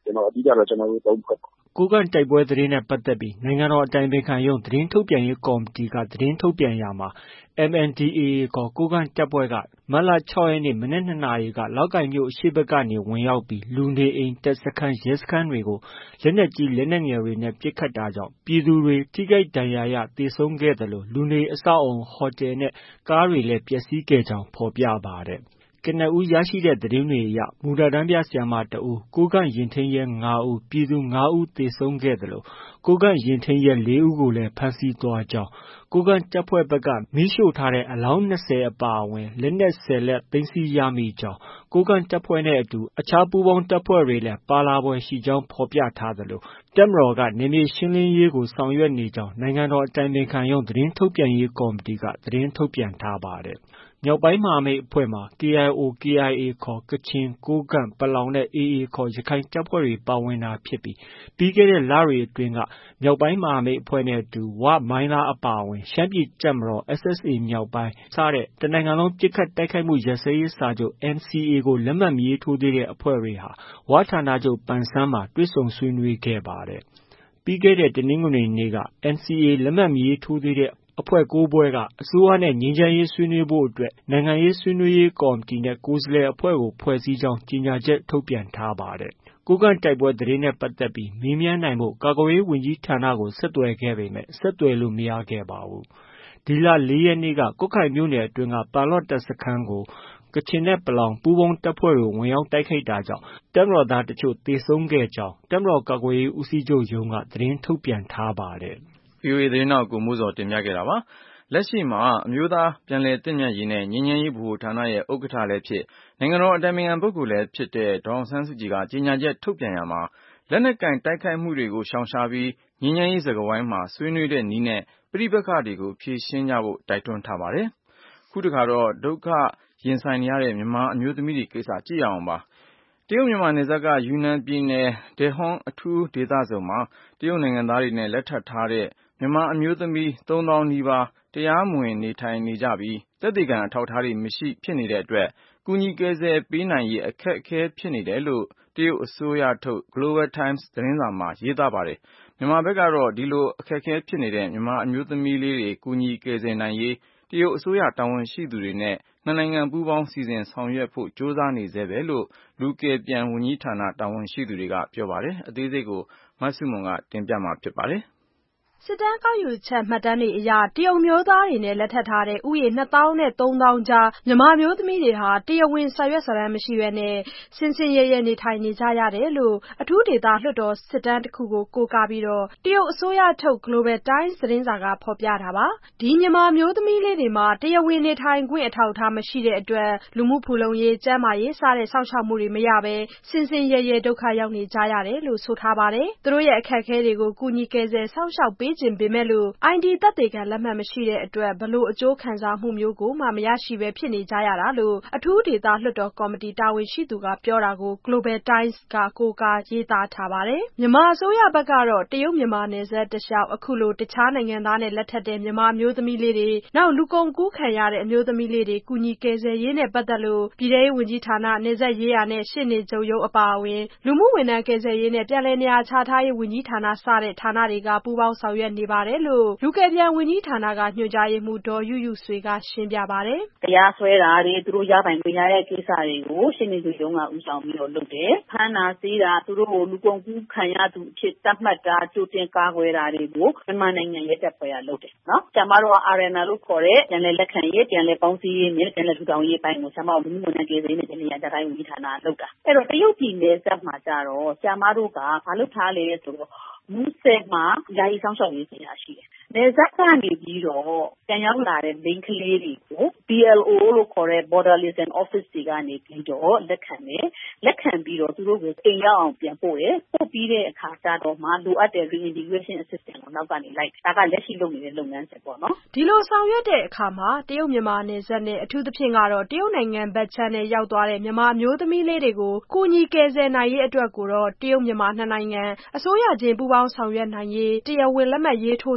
ကျွန်တော်အဓိကတော့ကျွန်တော်တို့သုံးဖွဲ့ပေါ့ကိုးကန့်တိုက်ပွဲသတင်းနဲ့ပတ်သက်ပြီးနိုင်ငံတော်အတိုင်ပင်ခံရုံးသတင်းထုတ်ပြန်ရေးကော်မတီကသတင်းထုတ်ပြန်ရာမှာ M N D A A ခေါ်ကိုးကန့်တပ်ဖွဲ့ကမတ်လ၆ရက်နေ့မနက်၂နာရီကလောက်ကိုင်မြို့အရှေ့ဘက်ကနေဝင်ရောက်ပြီးလူနေအိမ်တပ်စခန်းရဲစခန်းတွေကိုလက်နက်ကြီးလက်နက်ငယ်တွေနဲ့ပစ်ခတ်တာကြောင့်ပြည်သူတွေထိခိုက်ဒဏ်ရာရသေဆုံးခဲ့သလိုလူနေအဆောက်အုံဟိုတယ်နဲ့ကားတွေလည်းပျက်စီးခဲ့ကြောင်းဖော်ပြပါတယ်။ကနဦးရရှိတဲ့သတင်းတွေအရမူလတန်းပြဆရာမတဦးကိုးကန့်ရင်ထိန်းရဲ၅ဦးပြည်သူ၅ဦးသေဆုံးခဲ့သလိုကိုးကန့်ရင်ထိန်းရဲ၄ဦးကိုလည်းဖမ်းဆီးသွားကြောင်းကိုးကန့်တပ်ဖွဲ့ဘက်ကမီးရှို့ထားတဲ့အလောင်း၂၀အပါအဝင်လက်နက်၁၀လက်သိမ်းဆည်းရမိကြောင်းကိုးကန့်တပ်ဖွဲ့နဲ့အတူအခြားပူးပေါင်းတပ်ဖွဲ့တွေလည်းပါလာဖွယ်ရှိကြောင်းဖော်ပြထားသလိုတပ်မတော်ကနယ်မြေရှင်းလင်းရေးကိုဆောင်ရွက်နေကြောင်းနိုင်ငံတော်အတိုင်ပင်ခံရုံးသတင်းထုတ်ပြန်ရေးကော်မတီကသတင်းထုတ်ပြန်ထားပါတယ်။မြောက်ပိုင်းမဟာမိတ်အဖွဲ့မှာ K I O K I A ခေါ်ကချင်၊ကိုးကန့်၊ပလောင်နဲ့ A A ခေါ်ရခိုင်တပ်ဖွဲ့တွေပါဝင်တာဖြစ်ပြီးပြီးခဲ့တဲ့လတွေအတွင်းကမြောက်ပိုင်းမဟာမိတ်အဖွဲ့နဲ့အတူဝ၊မိုင်းလားအပါအဝင်ရှမ်းပြည်တပ်မတော် S S A မြောက်ပိုင်းစတဲ့တစ်နိုင်ငံလုံးပစ်ခတ်တိုက်ခိုက်မှုရပ်စဲရေးစာချုပ် N C A ကိုလက်မှတ်မရေးထိုးသေးတဲ့အဖွဲ့တွေဟာဝဌာနချုပ်ပန်ဆန်းမှာတွေ့ဆုံဆွေးနွေးခဲ့ပါတယ်။ပြီးခဲ့တဲ့တနင်္ဂနွေနေ့က N C A လက်မှတ်မရေးထိုးသေးတဲ့အဖွဲ့၉ဖွဲ့ကအစိုးရနဲ့ငြိမ်းချမ်းရေးဆွေးနွေးဖို့အတွက်နိုင်ငံရေးဆွေးနွေးရေးကော်မတီနဲ့ကိုယ်စားလှယ်အဖွဲ့ကိုဖွဲ့စည်းကြောင်းကြေညာချက်ထုတ်ပြန်ထားပါတယ်။ကိုးကန့်တိုက်ပွဲသတင်းနဲ့ပတ်သက်ပြီးမေးမြန်းနိုင်ဖို့ကာကွယ်ရေးဝန်ကြီးဌာနကိုဆက်သွယ်ခဲ့ပေမဲ့ဆက်သွယ်လို့မရခဲ့ပါဘူး။ဒီလ၄ရက်နေ့ကကွတ်ခိုင်မြို့နယ်အတွင်းကပါလော့တပ်စခန်းကိုကချင်နဲ့ပလောင်ပူးပေါင်းတပ်ဖွဲ့တွေဝင်ရောက်တိုက်ခိုက်တာကြောင့်တပ်မတော်သားတချို့သေဆုံးခဲ့ကြောင်းတပ်မတော်ကာကွယ်ရေးဦးစီးချုပ်ရုံးကသတင်းထုတ်ပြန်ထားပါတယ်။ V O A သတင်းထောက်ကိုမိုးဇော်တင်ပြခဲ့တာပါ။လက်ရှိမှာအမျိုးသားပြန်လည်သင့်မြတ်ရေးနဲ့ငြိမ်းချမ်းရေးဗဟိုဌာနရဲ့ဥက္ကဋ္ဌလည်းဖြစ်နိုင်ငံတော်အတိုင်ပင်ခံပုဂ္ဂိုလ်လည်းဖြစ်တဲ့ဒေါ်အောင်ဆန်းစုကြည်ကကြေညာချက်ထုတ်ပြန်ရာမှာလက်နက်ကိုင်တိုက်ခိုက်မှုတွေကိုရှောင်ရှားပြီးငြိမ်းချမ်းရေးစကားဝိုင်းမှာဆွေးနွေးတဲ့နည်းနဲ့ပဋိပက္ခတွေကိုဖြေရှင်းကြဖို့တိုက်တွန်းထားပါတယ်။ခုတခါတော့ဒုက္ခရင်ဆိုင်နေရတဲ့မြန်မာအမျိုးသမီးတွေကိစ္စကြည့်ရအောင်ပါ။တရုတ်မြန်မာနယ်စပ်ကယူနန်ပြည်နယ်တယ်ဟွန်အထူးဒေသဆုံမှာတရုတ်နိုင်ငံသားတွေနဲ့လက်ထပ်ထားတဲ့မြန်မာအမျိုးသမီးသုံးသောင်းနီးပါးတရားမဝင်နေထိုင်နေကြပြီးသက်သေခံအထောက်အထားတွေမရှိဖြစ်နေတဲ့အတွက်ကူညီကယ်ဆယ်ပေးနိုင်ရေးအခက်အခဲဖြစ်နေတယ်လို့တရုတ်အစိုးရထုတ် Global Times သတင်းစာမှာရေးသားပါတယ်။မြန်မာဘက်ကတော့ဒီလိုအခက်အခဲဖြစ်နေတဲ့မြန်မာအမျိုးသမီးလေးတွေကူညီကယ်ဆယ်နိုင်ရေးတရုတ်အစိုးရတာဝန်ရှိသူတွေနဲ့နှစ်နိုင်ငံပူးပေါင်းစီစဉ်ဆောင်ရွက်ဖို့ကြိုးစားနေဆဲပဲလို့လူကယ်ပြန်ဝန်ကြီးဌာနတာဝန်ရှိသူတွေကပြောပါတယ်။အသေးစိတ်ကိုမဆုမွန်ကတင်ပြမှာဖြစ်ပါတယ်။စစ်တမ်းကောက်ယူချက်မှတ်တမ်းတွေအရတရုတ်မျိုးသားတွေနဲ့လက်ထပ်ထားတဲ့ဥယျာဉ်နှစ်သောင်းနဲ့သုံးသောင်းကြားမြန်မာမျိုးသမီးတွေဟာတရားဝင်စာရွက်စာတမ်းမရှိဘဲနဲ့စင်စင်ရဲရဲနေထိုင်နေကြရတယ်လို့အထူးဒေသလွှတ်တော်စစ်တမ်းတစ်ခုကိုကိုးကားပြီးတော့တရုတ်အစိုးရထုတ် Global Times သတင်းစာကဖော်ပြတာပါ။ဒီမြန်မာမျိုးသမီးလေးတွေမှာတရားဝင်နေထိုင်ခွင့်အထောက်အထားမရှိတဲ့အတွက်လူမှုဖူလုံရေးကျန်းမာရေးစတဲ့စောင့်ရှောက်မှုတွေမရဘဲစင်စင်ရဲရဲဒုက္ခရောက်နေကြရတယ်လို့ဆိုထားပါတယ်။သူတို့ရဲ့အခက်အခဲတွေကိုကူညီကယ်ဆယ်စောင့်ရှောက်ပေးကျင်ပေမဲ့လို့ I D သက်သေခံလက်မှတ်မရှိတဲ့အတွက်ဘလို့အကျိုးခံစားမှုမျိုးကိုမှမရရှိပဲဖြစ်နေကြရတာလို့အထူးဒေသလွှတ်တော်ကော်မတီတာဝန်ရှိသူကပြောတာကို Global Times ကကိုးကားရေးသားထားပါတယ်။မြန်မာအစိုးရဘက်ကတော့တရုတ်မြန်မာနယ်စပ်တလျှောက်အခုလိုတခြားနိုင်ငံသားနဲ့လက်ထပ်တဲ့မြန်မာမျိုးသမီးလေးတွေနောက်လူကုန်ကူးခံရတဲ့အမျိုးသမီးလေးတွေကူညီကယ်ဆယ်ရေးနဲ့ပတ်သက်လို့ပြည်ထောင်စုဝန်ကြီးဌာနနယ်စပ်ရေးရာနဲ့ရှေ့နေချုပ်ရုံးအပါအဝင်လူမှုဝန်ထမ်းကယ်ဆယ်ရေးနဲ့ပြန်လည်နေရာချထားရေးဝန်ကြီးဌာနစတဲ့ဌာနတွေကပူးပေါင်းဆောင်ရွက်နေပါတယ်လို့လူကယ်ပြန်ဝန်ကြီးဌာနကညွှန်ကြားရေးမှူးဒေါ်ယုယုဆွေကရှင်းပြပါတယ်။တရားစွဲတာတွေသူတို့ရပိုင်ခွင့်ရတဲ့ကိစ္စတွေကိုရှင်းနေသူရုံးကဦးဆောင်ပြီးတော့လုပ်တယ်။ဖမ်းတာဆီးတာသူတို့ကိုလူကုန်ကူးခံရသူအဖြစ်သတ်မှတ်တာကြိုတင်ကာကွယ်တာတွေကိုမြန်မာနိုင်ငံရဲ့တပ်ဖွဲ့ကလုပ်တယ်နော်။ကျမတို့က R N R လို့ခေါ်တဲ့ပြန်လည်လက်ခံရေးပြန်လည်ပေါင်းစည်းရေးနဲ့ပြန်လည်ထူထောင်ရေးပိုင်းကိုကျမတို့လူမှုဝန်ထမ်းကယ်ဆယ်ရေးနဲ့ပြန်လည်နေရာချထားရေးဝန်ကြီးဌာနကလုပ်တာ။အဲ့တော့တရုတ်ပြည်နယ်စပ်မှာကြတော့ကျမတို့ကဘာလုပ်ထားလဲဆိုတော့မူဆယ်မှာယာယီဆောင်ရှောက်ရေးစီတာရှိတယ်။နယ်စပ်ကနေပြီးတော့ပြန်ရောက်လာတဲ့မိန်းကလေးတွေကို B L O လို့ခေါ်တဲ့ Border Liaison Office တွေကနေပြီးတော့လက်ခံတယ်။လက်ခံပြီးတော့သူတို့ကိုအိမ်ရောက်အောင်ပြန်ပို့တယ်။ပို့ပြီးတဲ့အခါကျတော့မှလိုအပ်တဲ့ Reintegration Assistance ကိုနောက်ကနေလိုက်ဒါကလက်ရှိလုပ်နေတဲ့လုပ်ငန်းစဉ်ပေါ့နော်။ဒီလိုဆောင်ရွက်တဲ့အခါမှာတရုတ်မြန်မာနယ်စပ်နဲ့အထူးသဖြင့်ကတော့တရုတ်နိုင်ငံဘက်ခြမ်းနဲ့ရောက်သွားတဲ့မြန်မာမျိုးသမီးလေးတွေကိုကူညီကယ်ဆယ်နိုင်ရေးအတွက်ကိုတော့တရုတ်မြန်မာနှစ်နိုင်ငံအစိုးရချင်းပူးပေါင်းဆောင်ရွက်နိုင်ရေးတရားဝင်လက်မှတ်ရေးထိုးဆောင်ရွက်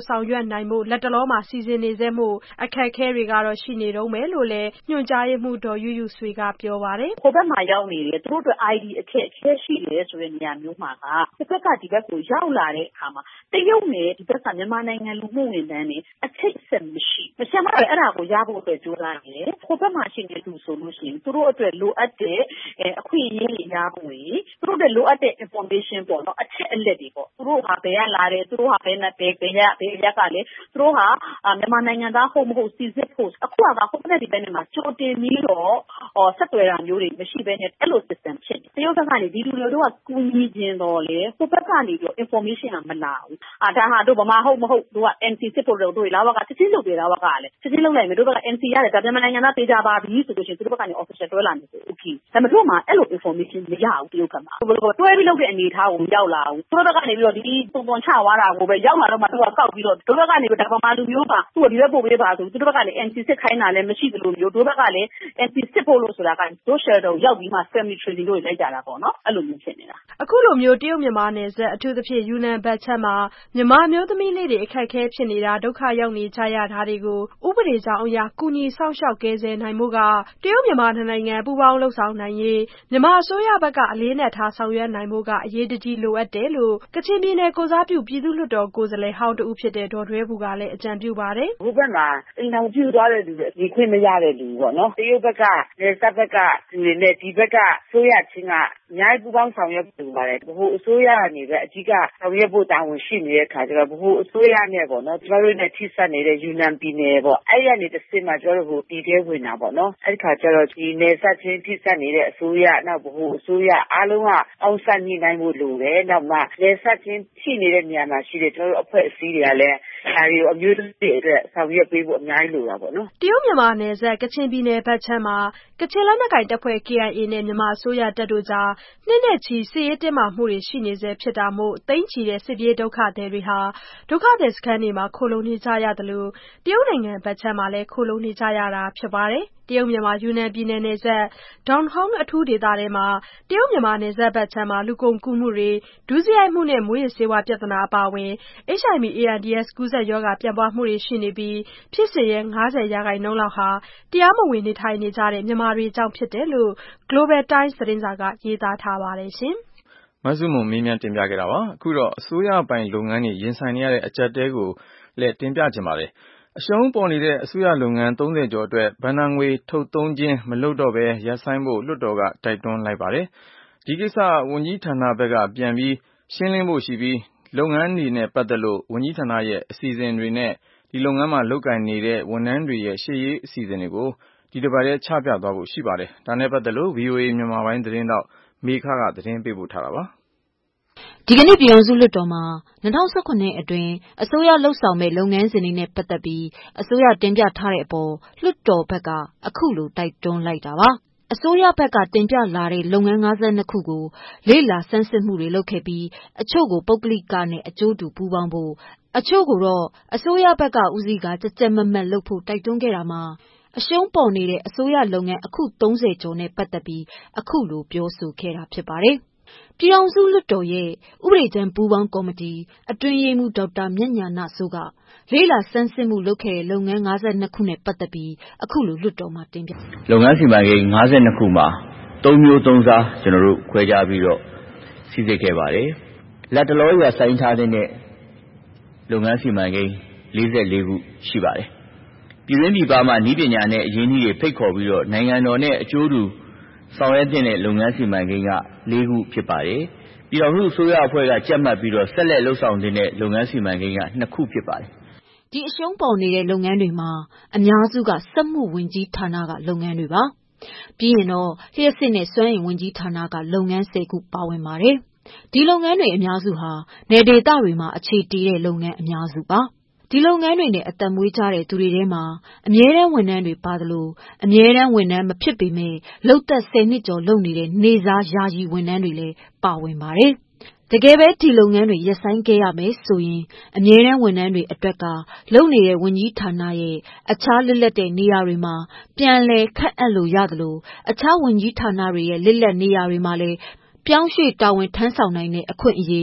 နိုင်မှုလက်တလောမှာစီစဉ်နေစေမှုအခက်အခဲတွေကတော့ရှိနေတော့မယ်လို့လည်းညွှန်ကြားရေးမှူးဒေါ်ယူယူဆွေကပြောပါတယ်ဟိုဘက်မှာရောက်နေတယ်သူတို့အတွက် အိုင်ဒီ အခက်အခဲရှိတယ်ဆိုတဲ့နေရာမျိုးမှာကဒီဘက်ကဒီဘက်ကိုရောက်လာတဲ့အခါမှာတရုတ်နဲ့ဒီဘက်ကမြန်မာနိုင်ငံလူမှုဝန်ထမ်းတွေအချိတ်ဆက်မရှိမရှင်းမအဲ့ဒါကိုရဖို့အတွက်ကြိုးစားနေတယ်ဟိုဘက်မှာရှိနေသူဆိုလို့ရှိရင်သူတို့အတွက်လိုအပ်တဲ့အခွင့်အရေးတွေရဖို့သူတို့အတွက်လိုအပ်တဲ့ information ပေါ့နော်အချက်အလက်တွေပေါ့သူတို့ဟာဘယ်ရလာတယ်သူတို့ဟာဘယ်နဲ့ဘယ်ဘယ်ရဘယ်ရက်ကလေသူတို့ဟာမြန်မာနိုင်ငံသားဟုတ်မဟုတ်စီစစ်ဖို့အခုကဟိုဘက်ဒီဘက်မှာကြိုတင်ပြီးတော့ဆက်သွယ်တာမျိုးတွေမရှိဘဲနဲ့အဲ့လို system ဖြစ်နေတရုတ်ဘက်ကနေဒီလူတွေတို့ကကူညီခြင်းတော့လေဟိုဘက်ကနေပြီး information ကမလာဘူးအာဒါဟာတို့ဗမာဟုတ်မဟုတ်တို့က N C စစ်ဖို့တို့လာဝကစစ်စစ်လုပ်တယ်လာဝကလည်းစစ်စစ်လုပ်လိုက်မယ်တို့ဘက်က N C ရတယ်ဒါမြန်မာနိုင်ငံသားပေးကြပါပြီဆိုလို့ရှိရင်သူတို့ဘက်ကနေ official တွဲလာနေဆို okay ဒါပေမဲ့တို့မှာအဲ့လို information မရဘူးတရုတ်ဘက်မှာဘယ်လိုတွဲပြီးလုပ်တဲ့အနေအထားကိုမရောက်လာဘူးသူတို့ဘက်ကနေပြီးတော့ဒီပုံပုံချသွားတာကိုပဲရောက်လာတော့မှသူကကောက်ပြီးတော့တို့ဘက်ကနေပြီးဒါဗမာလူမျိုးပါသူ့ကိုဒီဘက်ပို့ပေးပါဆိုသူတို့ဘက်ကလည်း N C စစ်ခိုင်းတာလည်းမရှိသလိုမျိုးတို့ဘက်ကလည်း N C စစ်ဖို့လို့ဆိုတာကတို့ shelter ကိုရောက်ပြီးမှ family training တွေလိုက်ကြတာပေါ့နော်အဲ့လိုမျိုးဖြစ်နေတာအခုလိုမျိုးတရုတ်မြန်မာနယ်စပ်အထူးသဖြင့်ယူနန်ဘက်ချက်မှာမြန်မာမျိုးသမီးလေးတွေအခက်အခဲဖြစ်နေတာဒုက္ခရောက်နေကြရတာတွေကိုဥပဒေကြောင်းအရကူညီဆောင်ရှောက်ကယ်ဆယ်နိုင်မှုကတရုတ်မြန်မာနိုင်ငံပူးပေါင်းလှုပ်ဆောင်နိုင်ရေးမြန်မာအစိုးရဘက်ကအလေးနက်ထားဆောင်ရွက်နိုင်မှုကအရေးတကြီးလိုအပ်တယ်လို့ကချင်ပြည်နယ်ကိုစားပြုပြည်သူ့လွှတ်တော်ကိုယ်စားလှယ်ဟောင်းတဦးဖြစ်တဲ့ဒေါ်တွဲဘူကလည်းအကြံပြုပါတယ်ဟိုဘက်မှာအိမ်တော်ပြုသွားတဲ့လူတွေဒီခွင့်မရတဲ့လူပေါ့နော်တရုတ်ဘက်ကနယ်စပ်ဘက်ကလူတွေနဲ့ဒီဘက်ကဆိုရချင်းကအများကြီးပူးပေါင်းဆောင်ရွက်ပြုပါတယ်ဘို့အစိုးရကနေပဲအကြီးကဆောင်ရွက်ဖို့တာဝန်ရှိနေတဲ့အခါကျတော့ဘို့အစိုးရနဲ့ပေါ့နော်ကျွန်တော်တို့နဲ့ထိစပ်နေတဲ့ယူနန်ပြည်နယ်ပေါ့အဲ့ရနေတစ်စင်မှာကျွန်တော်တို့ကိုတည်သေးဝင်တာပေါ့နော်အဲ့ဒီခါကျတော့ဒီနယ်စပ်ချင်းထိစပ်နေတဲ့အစိုးရနောက်ဘို့အစိုးရအားလုံးကအောက်ဆက်ညှိနှိုင်းဖို့လိုတယ်နောက်မှနယ်စပ်ချင်းထိနေတဲ့နေရာမှာရှိတဲ့ကျွန်တော်တို့အဖွဲ့အစည်းတွေကလည်းဒါတွေကိုအမျိုးသမီးတွေအတွက်ဆောင်ရွက်ပေးဖို့အများကြီးလိုတာပေါ့နော်တရုတ်မြန်မာနယ်စပ်ကချင်ပြည်နယ်ဘက်ချမ်းမှာကချင်လက်နက်ကိုင်တပ်ဖွဲ့ K I A နဲ့မြန်မာအစိုးရတပ်တို့ကြားနှစ်နဲ့ချီစစ်ရေးတင်းမာမှုတွေရှိနေဆဲဖြစ်တာမို့သိန်းချီတဲ့စစ်ပြေးဒုက္ခသည်တွေဟာဒုက္ခသည်စခန်းတွေမှာခိုလုံနေကြရသလိုတရုတ်နိုင်ငံဘက်ချမ်းမှာလည်းခိုလုံနေကြရတာဖြစ်ပါတယ်တရုတ်မြန်မာယူနန်ပြည်နယ်နယ်စပ်ဒေါန်ဟောင်းအထူးဒေသထဲမှာတရုတ်မြန်မာနယ်စပ်ဘက်ချမ်းမှာလူကုန်ကူးမှုတွေဒုစရိုက်မှုနဲ့မွေးရစေဝါပြဿနာအပါအဝင် H I V A R D S ကူးစက်ရောဂါပြန့်ပွားမှုတွေရှိနေပြီးဖြစ်စဉ်ရဲ့၅၀ရာခိုင်နှုန်းလောက်ဟာတရားမဝင်နေထိုင်နေကြတဲ့မြန်မာတွေကြောင့်ဖြစ်တယ်လို့ Global Times သတင်းစာကရေးသားထားပါတယ်ရှင်မဆုမွန်မေးမြန်းတင်ပြခဲ့တာပါအခုတော့အစိုးရပိုင်လုပ်ငန်းတွေရင်ဆိုင်နေရတဲ့အကျပ်တဲကိုလည်းတင်ပြချင်ပါတယ်အရှုံးပေါ်နေတဲ့အစိုးရလုပ်ငန်းသုံးဆယ်ကျော်အတွက်ဘဏ္ဍာငွေထုတ်သုံးခြင်းမလုပ်တော့ဘဲရပ်ဆိုင်းဖို့လွှတ်တော်ကတိုက်တွန်းလိုက်ပါတယ်ဒီကိစ္စဝန်ကြီးဌာနဘက်ကပြန်ပြီးရှင်းလင်းဖို့ရှိပြီးလုပ်ငန်းတွေနဲ့ပတ်သက်လို့ဝန်ကြီးဌာနရဲ့အစီအစဉ်တွေနဲ့ဒီလုပ်ငန်းမှာလုပ်ကိုင်နေတဲ့ဝန်ထမ်းတွေရဲ့ရှေ့ရေးအစီအစဉ်တွေကိုဒီတစ်ပတ်ထဲချပြသွားဖို့ရှိပါတယ်ဒါနဲ့ပတ်သက်လို့ V O A မြန်မာပိုင်းသတင်းတောက်မေခကသတင်းပေးပို့ထားတာပါဒီကနေ့ပြည်အောင်စုလွှတ်တော်မှာ၂၀၁၇အတွင်းအစိုးရလှုပ်ဆောင်မဲ့လုပ်ငန်းစဉ်တွေနဲ့ပတ်သက်ပြီးအစိုးရတင်ပြထားတဲ့အပေါ်လွှတ်တော်ဘက်ကအခုလိုတိုက်တွန်းလိုက်တာပါအစိုးရဘက်ကတင်ပြလာတဲ့လုပ်ငန်း၅၂ခုကိုလေ့လာဆန်းစစ်မှုတွေလုပ်ခဲ့ပြီးအချို့ကိုပုဂ္ဂလိကနဲ့အကျိုးတူပူးပေါင်းဖို့အချို့ကိုတော့အစိုးရဘက်ကဦးစီးကကြက်ကြက်မတ်မတ်လုပ်ဖို့တိုက်တွန်းခဲ့တာမှာအရှုံးပေါ်နေတဲ့အစိုးရလုပ်ငန်းအခုသုံးဆယ်ကျော်နဲ့ပတ်သက်ပြီးအခုလိုပြောဆိုခဲ့တာဖြစ်ပါတယ်ပြည်အောင်စုလွှတ်တော်ရဲ့ဥပဒေကြမ်းပူးပေါင်းကော်မတီအတွင်းရေးမှူးဒေါက်တာမြတ်ညာဏစိုးကလေ့လာဆန်းစစ်မှုလုပ်ခဲ့တဲ့လုပ်ငန်း၅၂ခုနဲ့ပတ်သက်ပြီးအခုလိုလွှတ်တော်မှာတင်ပြလုပ်ငန်းစီမံကိန်း၅၂ခုမှာသုံးမျိုးသုံးစားကျွန်တော်တို့ခွဲခြားပြီးတော့စီစစ်ခဲ့ပါတယ်လက်တလောရဆိုင်ထားတဲ့လုပ်ငန်းစီမံကိန်း၄၄ခုရှိပါတယ်ပြည်တွင်းပြည်ပမှနည်းပညာနဲ့အရင်းအနှီးတွေဖိတ်ခေါ်ပြီးတော့နိုင်ငံတော်နဲ့အကျိုးတူဆောင်ရွက်တဲ့လုပ်ငန်းစီမံကိန်းက၄ခုဖြစ်ပါတယ်။ပြည်တော်စုအစိုးရအဖွဲ့ကကြက်မှတ်ပြီးတော့ဆက်လက်လှုပ်ဆောင်တဲ့လုပ်ငန်းစီမံကိန်းက၂ခုဖြစ်ပါတယ်။ဒီအရှုံးပေါ်နေတဲ့လုပ်ငန်းတွေမှာအများစုကစက်မှုဝန်ကြီးဌာနကလုပ်ငန်းတွေပါ။ပြီးရင်တော့လျှက်စစ်နဲ့စွမ်းအင်ဝန်ကြီးဌာနကလုပ်ငန်း၁၀ခုပါဝင်ပါတယ်။ဒီလုပ်ငန်းတွေအများစုဟာနယ်ဒေသတွေမှာအခြေတည်တဲ့လုပ်ငန်းအများစုပါ။ဒီလုပ်ငန်းတွေနဲ့အသက်မွေးကြတဲ့သူတွေထဲမှာအမြဲတမ်းဝန်ထမ်းတွေပါသလိုအမြဲတမ်းဝန်ထမ်းမဖြစ်ပေမဲ့လုပ်သက်၁၀နှစ်ကျော်လုပ်နေတဲ့နေစားယာယီဝန်ထမ်းတွေလည်းပါဝင်ပါတယ်။တကယ်ပဲဒီလုပ်ငန်းတွေရပ်ဆိုင်းခဲ့ရမယ်ဆိုရင်အမြဲတမ်းဝန်ထမ်းတွေအတွက်ကလုပ်နေတဲ့ဝန်ကြီးဌာနရဲ့အခြားလစ်လက်တဲ့နေရာတွေမှာပြန်လည်ခန့်အပ်လို့ရသလိုအခြားဝန်ကြီးဌာနတွေရဲ့လစ်လက်နေရာတွေမှာလည်းပြောင်းရွှေ့တာဝန်ထမ်းဆောင်နိုင်တဲ့အခွင့်အရေး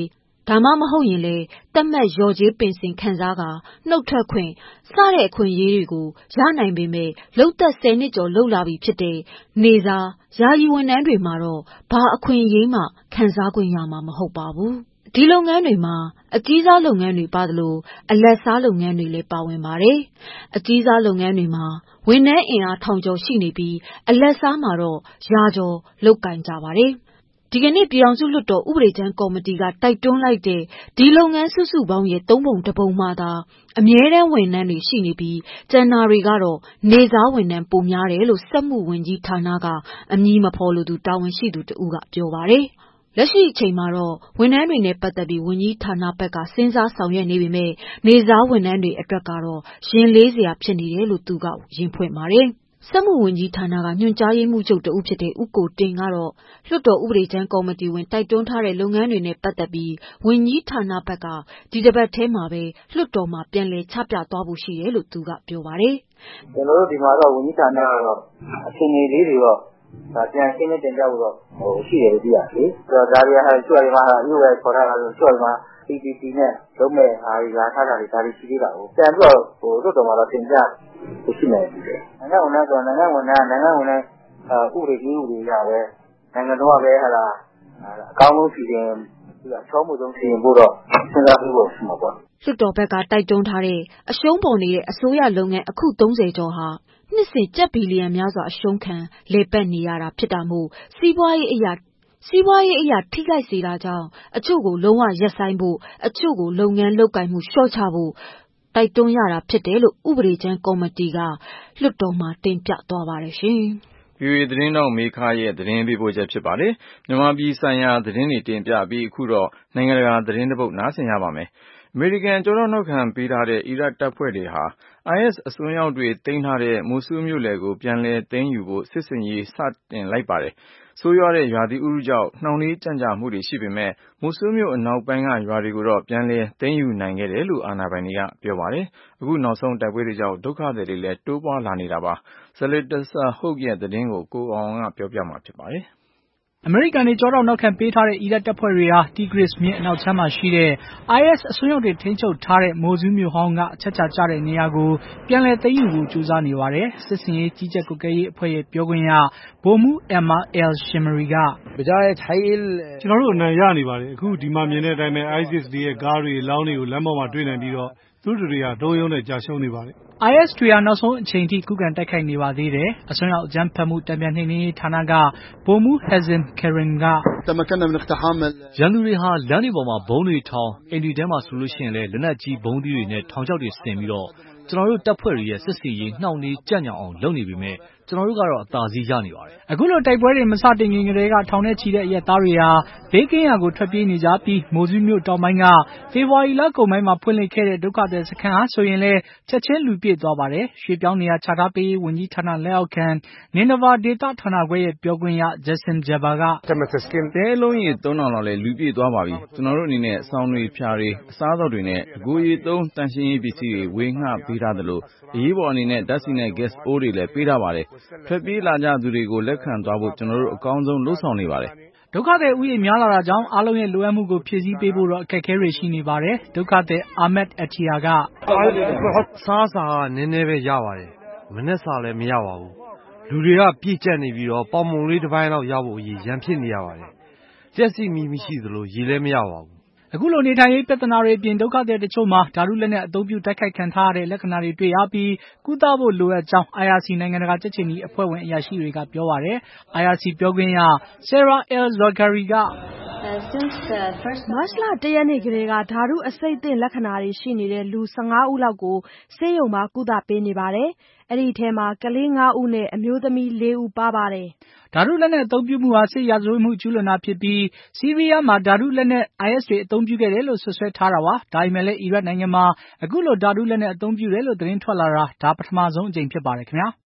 ဒါမှမဟုတ်ရင်လေတတ်မှတ်ရော်ကြေးပင်စင်ခံစားကာနှုတ်ထွက်ခွင့်စတဲ့အခွင့်အရေးတွေကိုရနိုင်ပေမဲ့လုံသက်ဆယ်နှစ်ကျော်လှုပ်လာပြီဖြစ်တဲ့နေစားယာယီဝန်ထမ်းတွေမှာတော့ဘာအခွင့်အရေးမှခံစားခွင့်ရမှာမဟုတ်ပါဘူးဒီလုပ်ငန်းတွေမှာအကြီးစားလုပ်ငန်းတွေပါသလိုအလက်စားလုပ်ငန်းတွေလည်းပါဝင်ပါတယ်အကြီးစားလုပ်ငန်းတွေမှာဝန်ထမ်းအင်အားထောင်ကျော်ရှိနေပြီးအလက်စားမှာတော့ရာကျော်လုပ်ကင်ကြပါတယ်ဒီကနေ့ပြည်ထောင်စုလွှတ်တော်ဥပဒေကြမ်းကော်မတီကတိုက်တွန်းလိုက်တဲ့ဒီလုပ်ငန်းစုစုပေါင်းရဲ့သုံးပုံတစ်ပုံမှသာအမြဲတမ်းဝန်ထမ်းတွေရှိနေပြီးကျန်နာတွေကတော့နေစားဝန်ထမ်းပိုများတယ်လို့စက်မှုဝန်ကြီးဌာနကအမည်မဖော်လိုသူတာဝန်ရှိသူတဦးကပြောပါတယ်လက်ရှိအချိန်မှာတော့ဝန်ထမ်းတွေနဲ့ပတ်သက်ပြီးဝန်ကြီးဌာနဘက်ကစဉ်းစားဆောင်ရွက်နေပေမဲ့နေစားဝန်ထမ်းတွေအတွက်ကတော့ရင်လေးစရာဖြစ်နေတယ်လို့သူကရင်ဖွင့်ပါတယ်စက်မှုဝန်ကြီးဌာနကညွှန်ကြားရေးမှူးချုပ်တဦးဖြစ်တဲ့ဦးကိုတင်ကတော့လွှတ်တော်ဥပဒေကြမ်းကော်မတီဝင်တိုက်တွန်းထားတဲ့လုပ်ငန်းတွေနဲ့ပတ်သက်ပြီးဝန်ကြီးဌာနဘက်ကဒီတစ်ပတ်ထဲမှာပဲလွှတ်တော်မှာပြန်လည်ချပြသွားဖို့ရှိတယ်လို့သူကပြောပါတယ်ကျွန်တော်တို့ဒီမှာတော့ဝန်ကြီးဌာနကတော့အချိန်ကြီးလေးတွေတော့ဒါပြန်ရှင်းနေတင်ပြဖို့တော့ဟိုရှိတယ်လို့သိရတယ်လေဆိုတော့ဒါရီဟာကျွတ်ရမှာအယူဝဲခေါ်ထားတာဆိုကျွတ်မှာ P P P နဲ့လုံးမဲ့ဟာရီလာထားတာတွေဒါတွေရှိသေးတာကိုပြန်ပြီးတော့ဟိုလွှတ်တော်မှာတော့တင်ပြဖို့ရှိနေတယ်နိုင်ငံဝန်ထမ်းဆိုနိုင်ငံဝန်ထမ်းနိုင်ငံဝန်ထမ်းဥပဒေကြီးဥပဒေရပဲနိုင်ငံတော်ကပဲဟာလားအကောင်းဆုံးစီစဉ်ပြီးတော့အချောမှုဆုံးစီရင်ဖို့တော့စဉ်းစားပြီးဖို့ရှိမှာပေါ့လွှတ်တော်ဘက်ကတိုက်တွန်းထားတဲ့အရှုံးပေါ်နေတဲ့အစိုးရလုပ်ငန်းအခုသုံးဆယ်ကျော်ဟာနှစ်စဉ်ကျပ်ဘီလီယံများစွာအရှုံးခံလေပတ်နေရတာဖြစ်တာမို့စီးပွားရေးအရာစီးပွားရေးအရာထိခိုက်စေတာကြောင့်အချို့ကိုလုံးဝရပ်ဆိုင်းဖို့အချို့ကိုလုပ်ငန်းလုပ်ကိုင်မှုလျှော့ချဖို့တိုက်တွန်းရတာဖြစ်တယ်လို့ဥပဒေကြမ်းကော်မတီကလွှတ်တော်မှာတင်ပြသွားပါတယ်ရှင်။ ဗွီအိုအေ သတင်းထောက်မေခရဲ့သတင်းပေးပို့ချက်ဖြစ်ပါတယ်။မြန်မာပြည်ဆိုင်ရာသတင်းတွေတင်ပြပြီးအခုတော့နိုင်ငံတကာသတင်းတစ်ပုဒ်နားဆင်ရပါမယ်။အမေရိကန်ကျောထောက်နောက်ခံပေးထားတဲ့အီရတ်တပ်ဖွဲ့တွေဟာ အိုင်အက်စ် အစွန်းရောက်တွေသိမ်းထားတဲ့မိုဆူးမြို့လယ်ကိုပြန်လည်သိမ်းယူဖို့စစ်ဆင်ရေးစတင်လိုက်ပါတယ်။ဆိုးရွားတဲ့ရာသီဥတုကြောင့်နှောင့်နှေးကြန့်ကြာမှုတွေရှိပေမဲ့မိုဆူးမြို့အနောက်ပိုင်းကရွာတွေကိုတော့ပြန်လည်သိမ်းယူနိုင်ခဲ့တယ်လို့အာဏာပိုင်တွေကပြောပါတယ်။အခုနောက်ဆုံးတိုက်ပွဲတွေကြောင့်ဒုက္ခသည်တွေလည်းတိုးပွားလာနေတာပါ။ Zalita Hoke ရဲ့သတင်းကိုကိုအောင်အောင်ကပြောပြမှာဖြစ်ပါတယ်။အမေရိကန်တွေကြောထောက်နောက်ခံပေးထားတဲ့အီရတ်တပ်ဖွဲ့တွေဟာတီဂရစ်မြစ်အနောက်ခြမ်းမှာရှိတဲ့ အိုင်အက်စ် အစွန်းရောက်တွေထိန်းချုပ်ထားတဲ့မိုဆူးမြို့ဟောင်းကအချက်ချကျတဲ့နေရာကိုပြန်လည်သိမ်းယူဖို့ကြိုးစားနေပါတယ်။စစ်စင်ရေးကြီးကြပ်ကွပ်ကဲရေးအဖွဲ့ရဲ့ပြောခွင့်ရဗိုလ်မှူး Emma El-Shimri ကကျွန်တော်တို့အနိုင်ရနေပါတယ်။အခုဒီမှာမြင်တဲ့အတိုင်းပဲ ISIS တွေရဲ့ကားတွေလောင်းတွေကိုလမ်းပေါ်မှာတွေ့နိုင်ပြီးတော့သူတို့တွေကတုံးရုံးနဲ့ကြာရှုံးနေပါတယ်။ အိုင်အက်စ် တွေဟာနောက်ဆုံးအချိန်ထိခုခံတိုက်ခိုက်နေပါသေးတယ်။အစွန်းရောက်အကြမ်းဖက်မှုတံပြန်နှိမ်နင်းရေးဌာနကဗိုလ်မှူး Hazem Karim ကရန်သူတွေဟာလမ်းတွေပေါ်မှာဘုံတွေထောင်အိမ်တွေထဲမှာဆိုလို့ရှိရင်လည်းလက်နက်ကြီးဘုံသီးတွေနဲ့ထောင်ချောက်တွေဆင်ပြီးတော့ကျွန်တော်တို့တပ်ဖွဲ့တွေရဲ့စစ်စီရေးနှောင့်နှေးကြံ့ကြာအောင်လုပ်နေပေမဲ့ကျွန်တော်တို့ကတော့အသာစီးရနေပါတယ်။အခုလိုတိုက်ပွဲတွေမစတင်ခင်ကတည်းကထောင်နဲ့ချီတဲ့အရက်သားတွေဟာဘေးကင်းရာကိုထွက်ပြေးနေကြပြီးမိုဆူးမြို့တောင်ပိုင်းကဖေဖော်ဝါရီလကုန်ပိုင်းမှာဖွင့်လှစ်ခဲ့တဲ့ဒုက္ခသည်စခန်းဟာဆိုရင်လည်းချက်ချင်းလူပြည့်သွားပါတယ်။ရွှေ့ပြောင်းနေရာချထားပေးရေးဝန်ကြီးဌာနလက်အောက်ခံနင်နဗာဒေသဌာနခွဲရဲ့ပြောခွင့်ရ Jassim Jabbar ကတဲလုံးရေသုံးထောင်လောက်လည်းလူပြည့်သွားပါပြီ။ကျွန်တော်တို့အနေနဲ့စောင်းတွေဖြာတွေအစားအသောက်တွေနဲ့အကူအီသုံးတန်ရှင်းရေးပစ္စည်းတွေဝေငှပေးထားသလိုအရေးပေါ်အနေနဲ့ဓာတ်ဆီနဲ့ gas အိုးတွေလည်းပေးထားပါတယ်။ထွက်ပြေးလာကြသူတွေကိုလက်ခံသွားဖို့ကျွန်တော်တို့အကောင်းဆုံးလုပ်ဆောင်နေပါတယ်။ဒုက္ခသည်ဦးရေများလာတာကြောင့်အားလုံးရဲ့လိုအပ်မှုကိုဖြည့်ဆည်းပေးဖို့တော့အခက်အခဲတွေရှိနေပါတယ်။ဒုက္ခသည် Ahmed Attia ကစားစာကနည်းနည်းပဲရပါတယ်။မနက်စာလည်းမရပါဘူး။လူတွေကပြည့်ကျက်နေပြီးတော့ပေါင်မုံလေးတစ်ပိုင်းလောက်ရဖို့အရေးရန်ဖြစ်နေရပါတယ်။ရက်စီမီမရှိသလိုရေလည်းမရပါဘူးအခုလိုနေထိုင်ရေးပြဿနာတွေအပြင်ဒုက္ခသည်တချို့မှာဓာတုလက်နက်အသုံးပြုတိုက်ခိုက်ခံထားရတဲ့လက္ခဏာတွေတွေ့ရပြီးကုသဖို့လိုအပ်ကြောင်း I R C နိုင်ငံတကာကြက်ခြေနီအဖွဲ့ဝင်အရာရှိတွေကပြောပါတယ်။ I R C ပြောခွင့်ရ Sarah El-Zoghari ကမတ်လတရက်နေ့ကတည်းကဓာတုအဆိပ်သင့်လက္ခဏာတွေရှိနေတဲ့လူ၁၅ဦးလောက်ကိုဆေးရုံမှာကုသပေးနေပါတယ်။အဲဒီထဲမှာကလေးငါးဦးနဲ့အမျိုးသမီးလေးဦးပါပါတယ်။ဓာတုလက်နက်အသုံးပြုမှုဟာစစ်ရာဇဝတ်မှုကျူးလွန်တာဖြစ်ပြီးဆီးရီးယားမှာဓာတုလက်နက် I S တွေအသုံးပြုခဲ့တယ်လို့ဆွဆွဲထားတာပါ။ဒါပေမဲ့လည်းအီရတ်နိုင်ငံမှာအခုလိုဓာတုလက်နက်အသုံးပြုတယ်လို့သတင်းထွက်လာတာဒါပထမဆုံးအကြိမ်ဖြစ်ပါတယ်ခင်ဗျာ။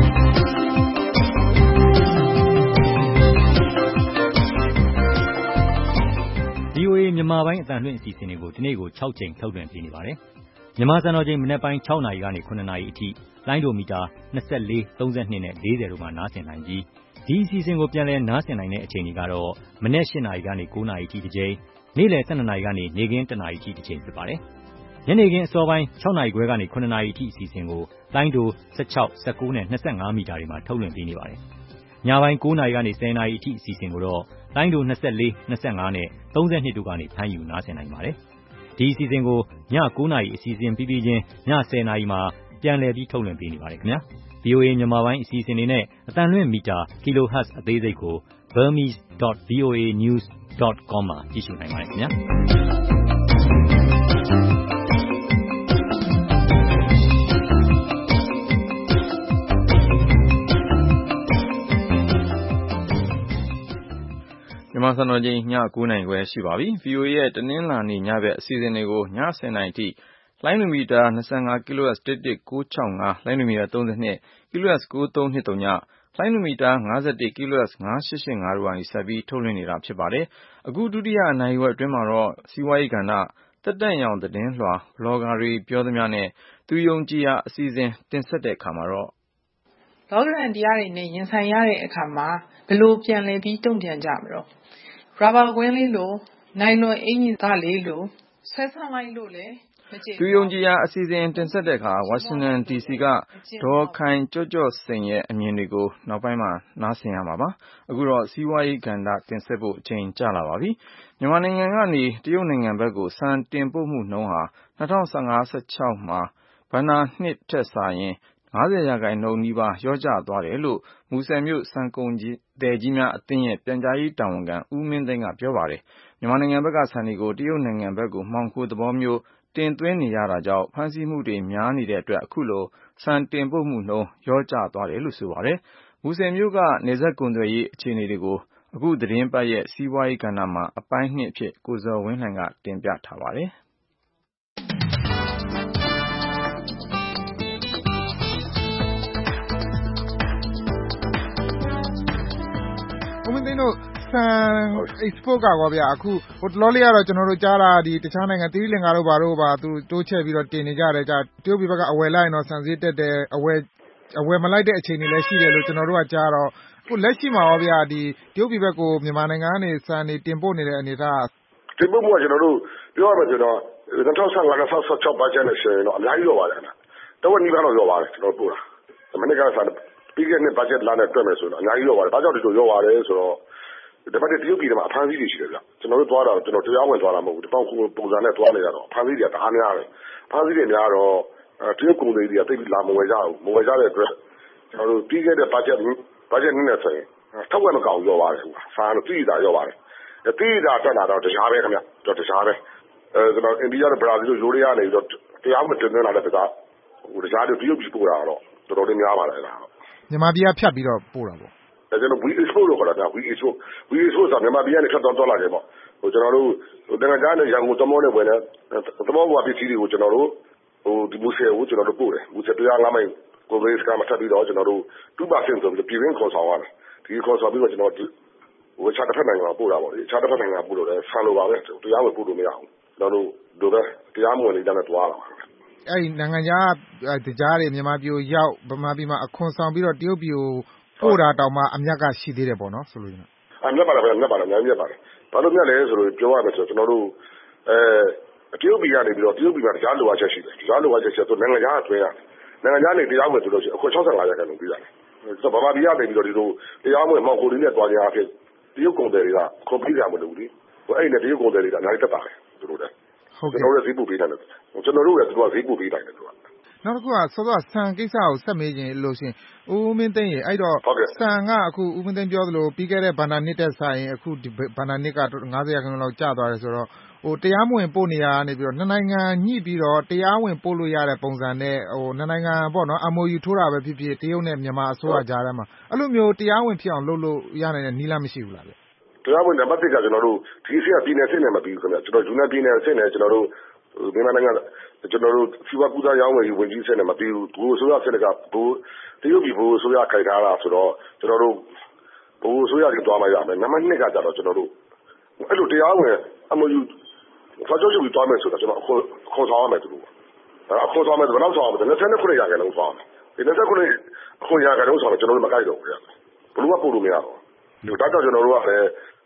V O A မြန်မာပိုင်းအသံလွှင့်အစီအစဉ်တွေကိုဒီနေ့ကို၆ကြိမ်ထုတ်လွှင့်ပေးနေပါတယ်။မြန်မာစံတော်ချိန်မနက်ပိုင်း၆နာရီကနေ၇နာရီအထိလိုင်းဒိုမီတာ၂၄၊၃၂နဲ့၄၀တို့မှာနားဆင်နိုင်ပြီးဒီအစီအစဉ်ကိုပြန်လည်နားဆင်နိုင်တဲ့အချိန်တွေကတော့မနက်၈နာရီကနေ၉နာရီအထိတစ်ကြိမ်နေ့လယ် ၁၂ နာရီကနေနေ့ခင်း တစ်နာရီအထိတစ်ချိန်ဖြစ်ပါတယ်။ညနေခင်းအစောပိုင်း ၆ နာရီခွဲကနေ ၇ နာရီအထိအစီအစဉ်ကိုလိုင်းတို ၁၆, ၁၉ နဲ့ ၂၅ မီတာတွေမှာထုတ်လွှင့်ပေးနေပါတယ်။ညပိုင်း ၉ နာရီကနေ ၁၀ နာရီအထိအစီအစဉ်ကိုတော့လိုင်းတို ၂၄, ၂၅ နဲ့ ၃၂ တို့ကနေဖမ်းယူနားဆင်နိုင်ပါတယ်။ဒီအစီအစဉ်ကိုည ၉ နာရီအစီအစဉ်ပြီးပြီးချင်းည ၁၀ နာရီမှာပြန်လည်ပြီးထုတ်လွှင့်ပေးနေပါတယ်ခင်ဗျာ။ဗွီအိုအေ မြန်မာပိုင်းအစီအစဉ်တွေနဲ့အသံလွှင့်မီတာ kilohertz အသေးစိတ်ကို burmese dot voa news dot com မှာကြည့်ရှုနိုင်ပါတယ်ခင်ဗျာ။မြန်မာစံတော်ချိန်ည ၉ နာရီခွဲရှိပါပြီ။ ဗွီအိုအေရဲ့တနင်္လာနေ့ညဘက်အစီအစဉ်တွေကိုည ၁၀ နာရီထိလိုင်းမီတာ ၂၅ kilohertz တစ်တစ်ကိုး၆၅ လိုင်းမီတာ ၃၂ kilohertz ကိုးသုံး၂၀ လိုင်းမီတာ ၅၁ kilohertz ၅၈၈၅ တို့ကနေဆက်ပြီးထုတ်လွှင့်နေတာဖြစ်ပါတယ်။ အခုဒုတိယနာရီဝက်အတွင်းမှာတော့စီးပွားရေးကဏ္ဍ သက်တမ်းရောင်သတင်းလွှာ ဘလော်ဂါတွေပြောသမျှနဲ့သူယုံကြည်ရာအစီအစဉ်တင်ဆက်တဲ့အခါမှာတော့လောကရန်တရားတွေနဲ့ရင်ဆိုင်ရတဲ့အခါမှာဘယ်လိုပြန်လည်ပြီးတုံ့ပြန်ကြမလို့ရာဘာကွင်းလေးလိုနိုင်လွန်အင်ကြီးသားလေးလိုဆွဲဆန်းလိုက်လို့လေသူယုံကြည်ရာအစီအစဉ်တင်ဆက်တဲ့အခါဝါရှင်တန်ဒီစီကဒေါ်ခိုင်ကျော့ကျော့စိန်ရဲ့အမြင်တွေကိုနောက်ပိုင်းမှာနားဆင်ရမှာပါ။အခုတော့စီးပွားရေးကဏ္ဍတင်ဆက်ဖို့အချိန်ကျလာပါပြီ။မြန်မာနိုင်ငံကနေတရုတ်နိုင်ငံဘက်ကိုဆန်တင်ပို့မှုနှုန်းဟာ၂၀၁၅ ၁၆မှာဘဏ္ဍာနှစ်ထက်စာရင်၅၀ ရာခိုင်နှုန်းနီးပါးလျော့ကျသွားတယ်လို့မူဆယ်မြို့ဆန်ကုန်သည်ကြီးများအသင်းရဲ့ပြန်ကြားရေးတာဝန်ခံဦးမင်းသိန်းကပြောပါတယ်။မြန်မာနိုင်ငံဘက်ကဆန်တွေကိုတရုတ်နိုင်ငံဘက်ကိုမှောင်ခိုသဘောမျိုးတင်သွင်းနေရတာကြောင့်ဖမ်းဆီးမှုတွေများနေတဲ့အတွက်အခုလိုဆန်တင်ပို့မှုနှုန်းလျော့ကျသွားတယ်လို့ဆိုပါတယ်။မူဆယ်မြို့ကနယ်စပ်ကုန်သွယ်ရေးအခြေအနေတွေကိုအခုသတင်းပတ်ရဲ့စီးပွားရေးကဏ္ဍမှာအပိုင်းနှစ်အဖြစ်ကိုဇော်ဝင်းလှိုင်ကတင်ပြထားပါတယ်။ဦးမင်းသိန်းတို့ဆန် export ကပေါ့ဗျာအခုဟိုတလောလေးကတော့ကျွန်တော်တို့ကြားတာဒီတခြားနိုင်ငံသီရိလင်္ကာတို့ဘာတို့ပါသူတိုးချက်ပြီးတော့တင်နေကြတယ်ကြာတရုတ်ပြည်ဘက်ကအဝယ်လိုက်ရင်တော့ဆန်ဈေးတက်တယ်အဝယ်အဝယ်မလိုက်တဲ့အချိန်တွေလည်းရှိတယ်လို့ကျွန်တော်တို့ကကြားတော့အခုလက်ရှိမှာရောဗျာဒီတရုတ်ပြည်ဘက်ကိုမြန်မာနိုင်ငံကနေဆန်တွေတင်ပို့နေတဲ့အနေအထားတင်ပို့မှုကကျွန်တော်တို့ပြောရမယ်ဆိုတော့၂၀၁၅ ၂၀၁၆ဘတ်ဂျက်နဲ့ဆိုရင်တော့အများကြီးရောပါတယ်တဝက်နီးပါးတော့ရောပါတယ်ကျွန်တော်ပို့တာမနေ့ကဆန်ပြီးခဲ့တဲ့ဘတ်ဂျက်လာနဲ့တွက်မယ်ဆိုတော့အများကြီးရောပါတယ်ဘာကြောင့်ဒီလိုရောပါတယ်ဆိုတော့ဒီဘက်တရုတ်ပြည်မှာအဖမ်းဆီးတွေရှိတယ်ဗျကျွန်တော်တို့သွားတာကျွန်တော်တရားဝင်သွားတာမဟုတ်ဘူးတပေါင်းပုံစံနဲ့သွားနေရတော့အဖမ်းဆီးတွေကတအားများတယ်အဖမ်းဆီးတွေများတော့တရုတ်ကုန်တွေကတိတ်လာမဝယ်ကြဘူးမဝယ်ကြတဲ့အတွက်ကျွန်တော်တို့ပြီးခဲ့တဲ့ဘတ်ဂျက်ဘတ်ဂျက်နည်းနဲ့ဆိုရင်ထောက်ဝက်မကောက်ရောပါတယ်ဆန်တို့ပြည်တာရောပါတယ်ပြည်တာတက်လာတော့တရားပဲခင်ဗျတော့တရားပဲအဲကျွန်တော်အိန္ဒိယနဲ့ဘရာဇီးတို့ယူရီးယားနေပြီးတော့တရားဝင်တင်နေတာလည်းတကားဟိုတရားတို့တရုတ်ပြည်ပို့တာတော့တော်တော်လေးများပါတယ်အဲ့ဒါတော့မြန်မာပြည်ကဖြတ်ပြီးတော့ပို့တာပေါ့အဲကျွန်တော် we export လို့ခေါ်တာ we export we export ဆိုမြန်မာပြည်ကနေထွက်သွားသွားလာတယ်ပေါ့ဟိုကျွန်တော်တို့တန်ခါးကြားနဲ့ရန်ကုန်သမောနဲ့ဝင်တဲ့သမောဘွားပစ္စည်းတွေကိုကျွန်တော်တို့ဟိုဒီမူဆယ်ကိုကျွန်တော်တို့ပို့တယ်မူဆယ်တရားငါးမိုင်ကိုဘေးစကမှာထပ်ပြီးတော့ကျွန်တော်တို့ two percent ဆိုပြီးပြည်ရင်းခေါ်ဆောင်ရတယ်ဒီခေါ်ဆောင်ပြီးတော့ကျွန်တော်ဟိုခြားတစ်ဖက်နိုင်ငံမှာပို့တာပေါ့လေခြားတစ်ဖက်နိုင်ငံပို့လို့လည်းဆန်လိုပါပဲတရားဝင်ပို့လို့မရဘူးကျွန်တော်တို့ဒိုပဲတရားမဝင်လေးတန်းနဲ့သွားလာအဲ့ဒီနိုင်ငံခြားတရားတွေမြန်မာပြည်ကိုရောက်ဗမာပြည်မှာအခွန်ဆောင်ပြီးတော့တရုတ်ပြည်ကိုပို့တာတောင်မှအမြတ်ကရှိသေးတယ်ပေါ့နော်ဆိုလို့ရှိရင်အမြတ်ပါလားအမြတ်ပါလားအများကြီးပါတယ်ဘာလို့မြတ်လဲဆိုတော့ပြောရမယ်ဆိုတော့ကျွန်တော်တို့အဲတရုတ်ပြည်ကနေပြီးတော့တရုတ်ပြည်မှာတရားလိုအပ်ချက်ရှိတယ်တရားလိုအပ်ချက်ရှိတော့နိုင်ငံခြားအတွင်းရတယ်နိုင်ငံခြားနေတရားဝင်ဆိုလို့ရှိရင်အခွန်၆၅ရာခိုင်နှုန်းပေးရတယ်ဆိုတော့ဗမာပြည်ကနေပြီးတော့ဒီလိုတရားဝင်မှောင်ခိုလေးနဲ့တွားကြအဖြစ်တရုတ်ကုန်တယ်တွေကခွန်ပေးကြမလို့လေဟိုအဲ့နဲ့တရုတ်ကုန်တယ်တွေကအများကြီးတက်ပါတယ်သူတို့လည်းဟုတ်ကဲ့ကျွန်တော်တို့ဈေးပို့ပေးတယ်ကျွန်တော်တို့လည်းသူကဈေးပို့ပေးတယ်သူကနောက်တစ်ခုကစောစောဆန်ကိစ္စကိုဆက်မေးခြင်းလို့ရှင်ဦးမင်းသိန်းရေအဲ့တော့ဆန်ကအခုဦးမင်းသိန်းပြောသလိုပြီးခဲ့တဲ့ဘဏ္ဍာနှစ်တက်ဆိုင်အခုဒီဘဏ္ဍာနှစ်က၅၀ရာခိုင်နှုန်းလောက်ကျသွားတယ်ဆိုတော့ဟိုတရားမဝင်ပို့နေရနေပြီးတော့နှစ်နိုင်ငံညှိပြီးတော့တရားဝင်ပို့လို့ရတဲ့ပုံစံနဲ့ဟိုနှစ်နိုင်ငံပေါ့နော် M O U ထိုးတာပဲဖြစ်ဖြစ်တရုတ်နဲ့မြန်မာအစိုးရကြားထဲမှာအဲ့လိုမျိုးတရားဝင်ဖြစ်အောင်လုပ်လို့ရနိုင်တဲ့နည်းလမ်းမရှိဘူးလားဗျတရားဝင်နံပါတ်တစ်ကကျွန်တော်တို့ဒီစီကပြည်နယ်စစ်နယ်မပြီးဘူးခင်ဗျကျွန်တော်ယူနန်ပြည်နယ်စစ်နယ်ကျွန်တော်တို့မြန်မာနိုင်ငံကျွန်တော်တို့စီဝါကူတာရောင်းဝယ်ရေးဝန်ကြီးစစ်နယ်မပြီးဘူးဘူအစိုးရစစ်နယ်ကဘူတရုတ်ပြည်ဘူအစိုးရခိုင်ထားတာဆိုတော့ကျွန်တော်တို့ဘူအစိုးရကြီးတွားမှရမယ်နံပါတ်နှစ်ကကြတော့ကျွန်တော်တို့အဲ့လိုတရားဝင် M O U ဖာကြောရှိပြီးတွားမယ်ဆိုတော့ကျွန်တော်ခေါ်ဆောင်ရမယ်သူတို့အဲ့ခေါ်ဆောင်မယ်ဘယ်လောက်ဆောင်ရမလဲ၂၉ရာခိုင်နှုန်းဆောင်ဒီ၂၉အခွန်ရာခိုင်နှုန်းဆောင်တော့ကျွန်တော်တို့မကိုက်တော့ဘူးဗျဘလို့ကပို့လို့မရတော့ဒါကြောင့်ကျွန်တော်တို့ကလည်း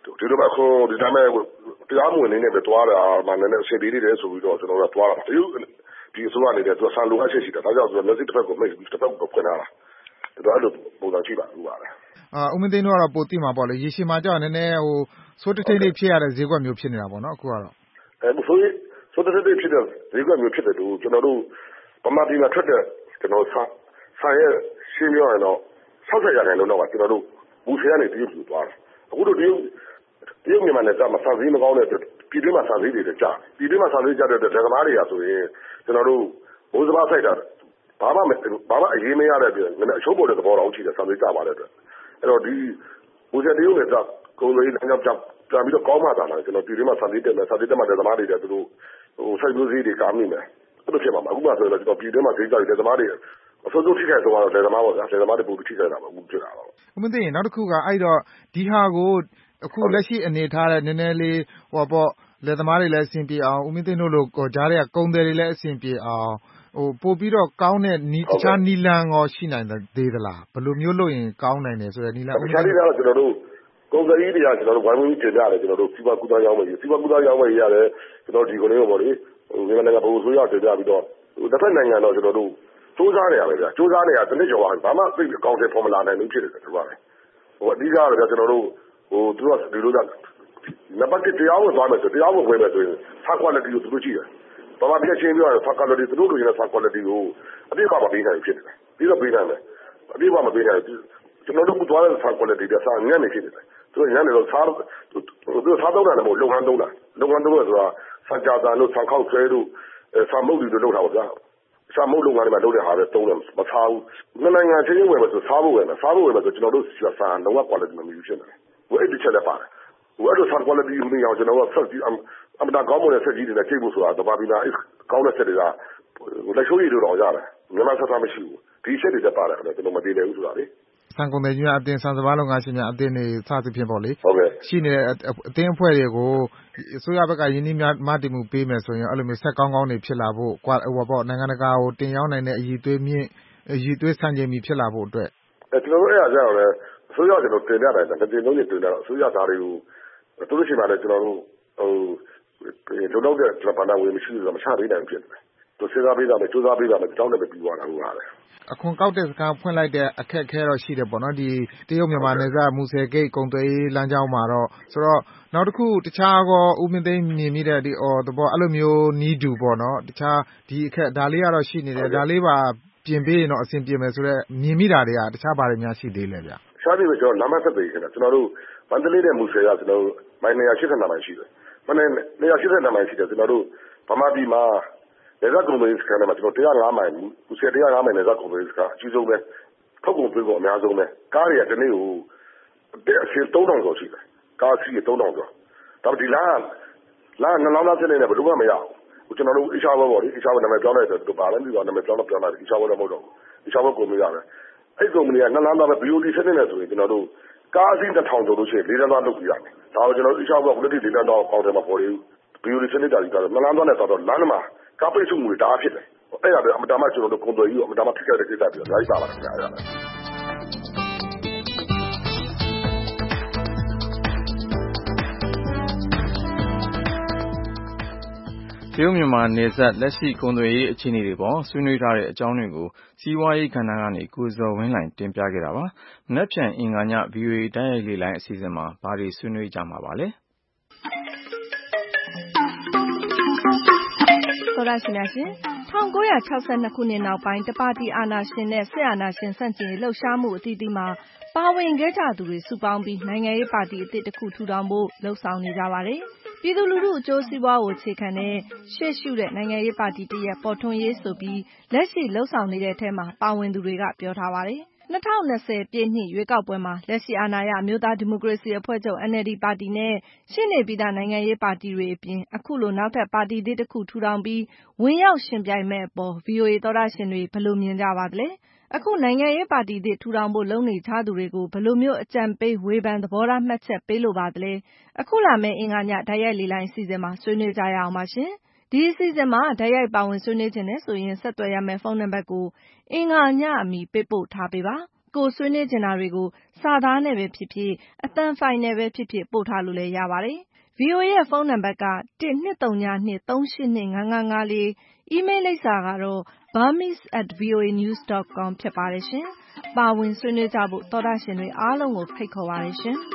ဒီလိုပဲအခုဒီတိုင်းမဲ့တရားမဝင်နေနဲ့ပဲတွားတာမှလည်းအစီအပြေးလေးတယ်ဆိုပြီးတော့ကျွန်တော်တို့တွားတာဒီဒီဆိုရနေတဲ့သူဆန်လိုအပ်ချက်ရှိတယ်ဒါကြောင့်ကျွန်တော်မျိုးစစ်တစ်ဖက်ကိုမိတ်ပြီးတစ်ဖက်ကိုဖွင့်လာတာဒါတော့ပုံစံရှိပါဘူးပါပဲအာဦးမင်းသိန်းတို့ကတော့ပိုတိမှာပေါ့လေရေရှည်မှာကြောက်နည်းနည်းဟိုစိုးတထိတ်လေးဖြစ်ရတဲ့ဈေးကွက်မျိုးဖြစ်နေတာပေါ့နော်အခုကတော့အဲဆိုရင်စိုးတထိတ်လေးဖြစ်တဲ့ဈေးကွက်မျိုးဖြစ်တဲ့သူကျွန်တော်တို့ပမာတီမှာထွက်တဲ့ကျွန်တော်ဆန်ဆန်ရဲ့ရှင်းပြောရတော့၆၀ရာခိုင်နှုန်းတော့ကျွန်တော်တို့ဘူဆေကနေတရုတ်ပြည်သွားတယ်အခုတို့တရုတ်တရုတ်မြန်မာနယ်စပ်မှာဆန်ဈေးမကောင်းတဲ့ပြည်တွင်းမှာဆန်ဈေးတွေကြာပြည်တွင်းမှာဆန်ဈေးကြတဲ့လက်သမားတွေကဆိုရင်ကျွန်တော်တို့ဘိုးစဘာဆိုင်တာဘာမှဘာမှအရေးမရတဲ့ပြင်နည်းအချိုးပေါ်တဲ့သဘောတော်ရှိတယ်ဆန်ဈေးကြပါတဲ့အတွက်အဲ့တော့ဒီဘူဆေတရုတ်နယ်စပ်ကုန်လေးလမ်းကြောင်းပြန်ပြီးတော့ကောင်းမှသာလားကျွန်တော်ပြည်တွင်းမှာဆန်ဈေးတက်မယ်ဆန်ဈေးတက်မှလက်သမားတွေတဲ့သူတို့ဟိုစိုက်ပျိုးဈေးတွေကာမိမယ်အဲ့လိုဖြစ်မှာအခုမှဆိုတော့ကျွန်တော်ပြည်တွင်းမှာဈေးကြောက်လက်သမားတွေအစိုးရထိခိုက်သွားတော့လက်သမားပေါ့ဗျာလက်သမားတွေပိုထိခိုက်တာပေါ့အခုဖြစ်တာတော့ဦးမင်းသိရင်နောက်တစ်ခုကအဲ့တော့ဒီဟာကိုအခုလက်ရှိအနေထားတဲ့နည်းနည်းလေးဟိုပေါ့လက်သမားတွေလည်းအဆင်ပြေအောင်ဦးမင်းသိတို့လိုကြားတွေကကုန်တယ်တွေလည်းအဆင်ပြေအောင်ဟိုပို့ပြီးတော့ကောင်းတဲ့နီးတခြားနီလန်ရောရှိနိုင်သေးသလားဘယ်လိုမျိုးလုပ်ရင်ကောင်းနိုင်တယ်ဆိုတဲ့နီလန်တခြားနီလန်ကကျွန်တော်တို့ကုန်စည်ကြီးတွေကကျွန်တော်တို့ဝိုင်းဝန်းတင်ကြတယ်ကျွန်တော်တို့စီးပွားကူးသန်းရောင်းဝယ်ရေးစီးပွားကူးသန်းရောင်းဝယ်ရေးရတယ်ကျွန်တော်ဒီကိုလေးပေါ့လေဟိုမြန်မာနိုင်ငံဘိုးဆိုရတင်ကြပြီးတော့တစ်ဖက်နိုင်ငံတော့ကျွန်တော်တို့စူးစမ်းနေရပဲဗျာစူးစမ်းနေရတနည်းကျော်ဘာမှသိအကောင့်တွေဖော်မလာနိုင်ဘူးဖြစ်တယ်သူကလည်းဟိုအဓိကတော့ကျွန်တော်တို့ဟိုသူကဒီလိုကနံပါတ်တစ်တရားဝင်သွားမယ်ဆိုတရားဝင်ဝင်မယ်ဆိုရင်ဖာကွာလတီကိုသူတို့ကြည့်တယ်ဘာမှပြချင်းပြောရဖာကွာလတီသူတို့လိုချင်တဲ့ဖာကွာလတီကိုအပြည့်အဝမပေးနိုင်ဖြစ်တယ်ပြီးတော့ပေးနိုင်တယ်အပြည့်အဝမပေးနိုင်ကျွန်တော်တို့ကသွားတဲ့ဖာကွာလတီကစာငတ်နေဖြစ်တယ်သူကညနေတော့စားသူစားတော့တယ်မဟုတ်လုံဟန်တုံးတာလုံဟန်တုံးဆိုတာစကြတာလို့ဆောက်ခောက်ဆွဲလို့စာမုတ်တွေလုပ်တာပါဗျာစာမုတ်လုပ်ငန်းတွေမှာလုပ်တဲ့ဟာပဲတုံးတယ်မစားဘူးနှစ်နိုင်ငံချင်းချင်းဝင်မယ်ဆိုစားဖို့ဝင်မယ်စားဖို့ဝင်မယ်ဆိုကျွန်တော်တို့စာလုံးဝ quality မမီဘူးဖြစ်တယ်ဝယ်တစ်ချက်လည်းပါတယ်ဝယ်တော့စာ quality မီအောင်ကျွန်တော်ကဆက်ပြီးအမတာကောင်းမွန်တဲ့ဆက်ကြီးတွေနဲ့ချိန်ဖို့ဆိုတာတပါးပြီးသားကောင်းတဲ့ဆက်တွေကလက်ရှိရည်တို့တော့ရတယ်မြန်မာဆက်သားမရှိဘူးဒီဆက်တွေတက်ပါတယ်ခင်ဗျကျွန်တော်မတည်တယ်ဘူးဆိုတာလေဆန်ကုန်တယ်ကြီးအတင်းဆန်စပါးလုပ်ငန်းရှင်များအတင်းနေစသဖြင့်ပေါ့လေဟုတ်ကဲ့ရှိနေတဲ့အတင်းအဖွဲ့တွေကိုအစိုးရဘက်ကယင်းနှီးများမတည်မှုပေးမယ်ဆိုရင်အဲ့လိုမျိုးဆက်ကောင်းကောင်းတွေဖြစ်လာဖို့ဟိုပေါ့နိုင်ငံတကာကိုတင်ရောက်နိုင်တဲ့အည်သွေးမြင့်အည်သွေးဆန့်ကျင်ပြီးဖြစ်လာဖို့အတွက်အဲကျွန်တော်တို့အဲ့အကြောင်းလည်းအစိုးရကျွန်တော်တင်ပြတယ်တကယ်လုံးနေတင်ပြတော့အစိုးရသားတွေကိုသူတို့ရှိမှလည်းကျွန်တော်တို့ဟိုလုံလောက်တဲ့ဗန္ဒဝေမရှိဘူးဆိုတော့မချပေးနိုင်ဖြစ်တယ်သူစဉ်းစားပေးတာပဲစူးစမ်းပေးတာပဲတောင်းတယ်ပဲပြီးသွားတာဟုတ်ပါတယ်အခွန်ကောက်တဲ့စကားဖွင့်လိုက်တဲ့အခက်အခဲတော့ရှိတယ်ပေါ့နော်ဒီတရုတ်မြန်မာနယ်စပ်မူဆယ်ဂိတ်ကုန်သွယ်ရေးလမ်းကြောင်းမှာတော့ဆိုတော့နောက်တစ်ခုတခြားကောဦးမင်းသိန်းမြင်မိတဲ့ဒီအော်သဘောအဲ့လိုမျိုးနီးတူပေါ့နော်တခြားဒီအခက်ဒါလေးကတော့ရှိနေတယ်ဒါလေးပါပြင်ပေးရင်တော့အဆင်ပြေမယ်ဆိုတော့မြင်မိတာတွေကတခြားဘာတွေများရှိသေးလဲဗျရှားပြီးတော့ကျွန်တော်လမ်းမဆက်ပေးနေတာကျွန်တော်တို့မန္တလေးနဲ့မူဆယ်ကကျွန်တော်တို့မိုင်နေရာ၈၀မိုင်ရှိတယ်မနေ့နေရာ၈၀မိုင်ရှိတယ်ကျွန်တော်တို့ဗမာပြည်မှာနေဇက်ကုမ္ပဏီစကန်မှာကျွန်တော်၁၀၅မိုင်မူဆယ်၁၀၅မိုင်နေဇက်ကုမ္ပဏီစကန်အကြီးဆုံးပဲထုတ်ကုန်ပေးကုန်အများဆုံးပဲကားတွေကတနေ့ကိုတဲ့အစီသုံးထောင်ကျော်ရှိတယ်ကားစီးသုံးထောင်ကျော်ဒါပေမဲ့ဒီလမ်းလမ်းနှလောင်းသားဖြစ်နေတယ်ဘယ်လိုမှမရဘူးကျွန်တော်တို့အရှာဘောပေါ့လေအရှာဘောနာမည်ပြောင်းလိုက်တယ်သူပါလည်းပြီးတော့နာမည်ပြောင်းတော့ပြောင်းလိုက်အရှာဘောတော့မဟုတ်တော့ဘူးအရှာဘောကုမ္ပဏီရတယ်အဲ့ကုမ္ပဏီကနှလောင်းသားပဲ B O D စနစ်နဲ့ဆိုရင်ကျွန်တော်တို့ကားအစီးတစ်ထောင်ကျော်လို့ရှိရင်လေးတန်းသားလုပ်ပြရတယ်ဒါကိုကျွန်တော်အရှာဘောကလည်းဒီလေးတန်းသားကောင်းတယ်မှာပေါ်တယ်B O D စနစ်တာကြီးကတော့နှလောင်းသားနဲ့တော့လမ်းမှာကားပိတ်ဆို့မှုတွေဒါအဖြစ်တယ်အဲ့ဒါပဲအမတမကျွန်တော်တို့ကွန်ပျူတာကြီးအမတမထိခိုက်တဲ့ကိစ္စပြီးတော့လိုက်ပါပါခင်ဗျာအဲ့ဒါတရုတ်မြန်မာနယ်စပ်လက်ရှိကုန်သွယ်ရေးအခြေအနေတွေပေါ်ဆွေးနွေးထားတဲ့အကြောင်းတွေကိုစီးပွားရေးကဏ္ဍကနေကိုဇော်ဝင်းလှိုင်တင်ပြခဲ့တာပါ။မနက်ဖြန်အင်္ဂါည ဗီအိုအေ တိုက်ရိုက်လေ့လိုင်းအစီအစဉ်မှာဘာတွေဆွေးနွေးကြမှာပါလဲ။သောရရှင်များရှင်၁၉၆၂ခုနှစ်နောက်ပိုင်းတပါတီအာဏာရှင်နဲ့စစ်အာဏာရှင်ဆန့်ကျင်ရေးလှုပ်ရှားမှုအသီးသီးမှာပါဝင်ခဲ့ကြသူတွေစုပေါင်းပြီးနိုင်ငံရေးပါတီအသစ်တစ်ခုထူထောင်ဖို့လှုံ့ဆော်နေကြပါတယ်။ပြည်သူလူထုအကျိုးစီးပွားကိုအခြေခံတဲ့ရှေ့ရှုတဲ့နိုင်ငံရေးပါတီတစ်ရပ်ပေါ်ထွန်းရေးဆိုပြီးလက်ရှိလှုံ့ဆော်နေတဲ့အထဲမှာပါဝင်သူတွေကပြောထားပါတယ်။၂၀၂၀ပြည့်နှစ်ရွေးကောက်ပွဲမှာလက်ရှိအာဏာရအမျိုးသားဒီမိုကရေစီအဖွဲ့ချုပ် N L D ပါတီနဲ့ရှိနေပြီးသားနိုင်ငံရေးပါတီတွေအပြင်အခုလိုနောက်ထပ်ပါတီသစ်တစ်ခုထူထောင်ပြီးဝင်ရောက်ရှင်ပြိုင်မဲ့အပေါ် ဗီအိုအေ သောတရှင်တွေဘယ်လိုမြင်ကြပါသလဲ။အခုနိုင်ငံရေးပါတီသစ်ထူထောင်ဖို့လုပ်နေကြသူတွေကိုဘယ်လိုမျိုးအကြံပေးဝေဖန်သဘောထားမှတ်ချက်ပေးလိုပါသလဲ။အခုလာမယ့်အင်္ဂါညတိုက်ရိုက်လေလိုင်းအစီအစဉ်မှာဆွေးနွေးကြရအောင်ပါရှင်။ဒီအစီအစဉ်မှာတိုက်ရိုက်ပါဝင်ဆွေးနွေးခြင်းနဲ့ဆိုရင်ဆက်သွယ်ရမယ့်ဖုန်းနံပါတ်ကိုအင်္ဂါညအမီပေးပို့ထားပေးပါ။ကိုဆွေးနွေးချင်တာတွေကိုစာသားနဲ့ပဲဖြစ်ဖြစ်အသံဖိုင်နဲ့ပဲဖြစ်ဖြစ်ပို့ထားလို့လည်းရပါတယ်။ ဗီအိုအေရဲ့ဖုန်းနံပါတ်က one two three zero two three eight two five five five four အီးမေးလ်လိပ်စာကတော့ burmese at voanews dot com ဖြစ်ပါတယ်ရှင်။ပါဝင်ဆွေးနွေးကြဖို့သောတာရှင်တွေအားလုံးကိုဖိတ်ခေါ်ပါတယ်ရှင်။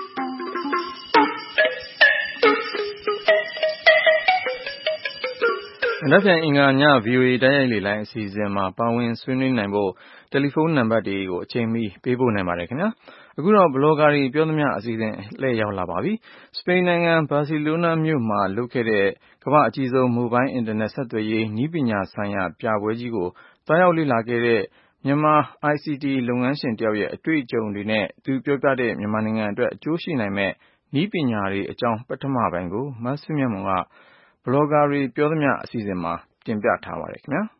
နောက်ပြန်အင်္ဂါည ဗီအိုအေတိုက်ရိုက်လေလိုင်းအစီအစဉ်မှာပါဝင်ဆွေးနွေးနိုင်ဖို့တယ်လီဖုန်းနံပါတ်တွေကိုအချိန်မီပေးပို့နိုင်ပါတယ်ခင်ဗျာ။အခုတော့ဘလော့ဂါတွေပြောသမျှအစီအစဉ်လှည့်ရောက်လာပါပြီ။စပိန်နိုင်ငံဘာစီလိုနာမြို့မှာလုပ်ခဲ့တဲ့ကမ္ဘာအကြီးဆုံးမိုဘိုင်းအင်တာနက်ဆက်သွယ်ရေးနည်းပညာဆိုင်ရာပြပွဲကြီးကိုတွားရောက်လေ့လာခဲ့တဲ့မြန်မာ အိုင်စီတီ လုပ်ငန်းရှင်တယောက်ရဲ့အတွေ့အကြုံတွေနဲ့သူပြောပြတဲ့မြန်မာနိုင်ငံအတွက်အကျိုးရှိနိုင်မယ့်နည်းပညာတွေအကြောင်းပထမပိုင်းကိုမဆုမြတ်မွန်ကဘလော့ဂါတွေပြောသမျှအစီအစဉ်မှာတင်ပြထားပါတယ်ခင်ဗျာ။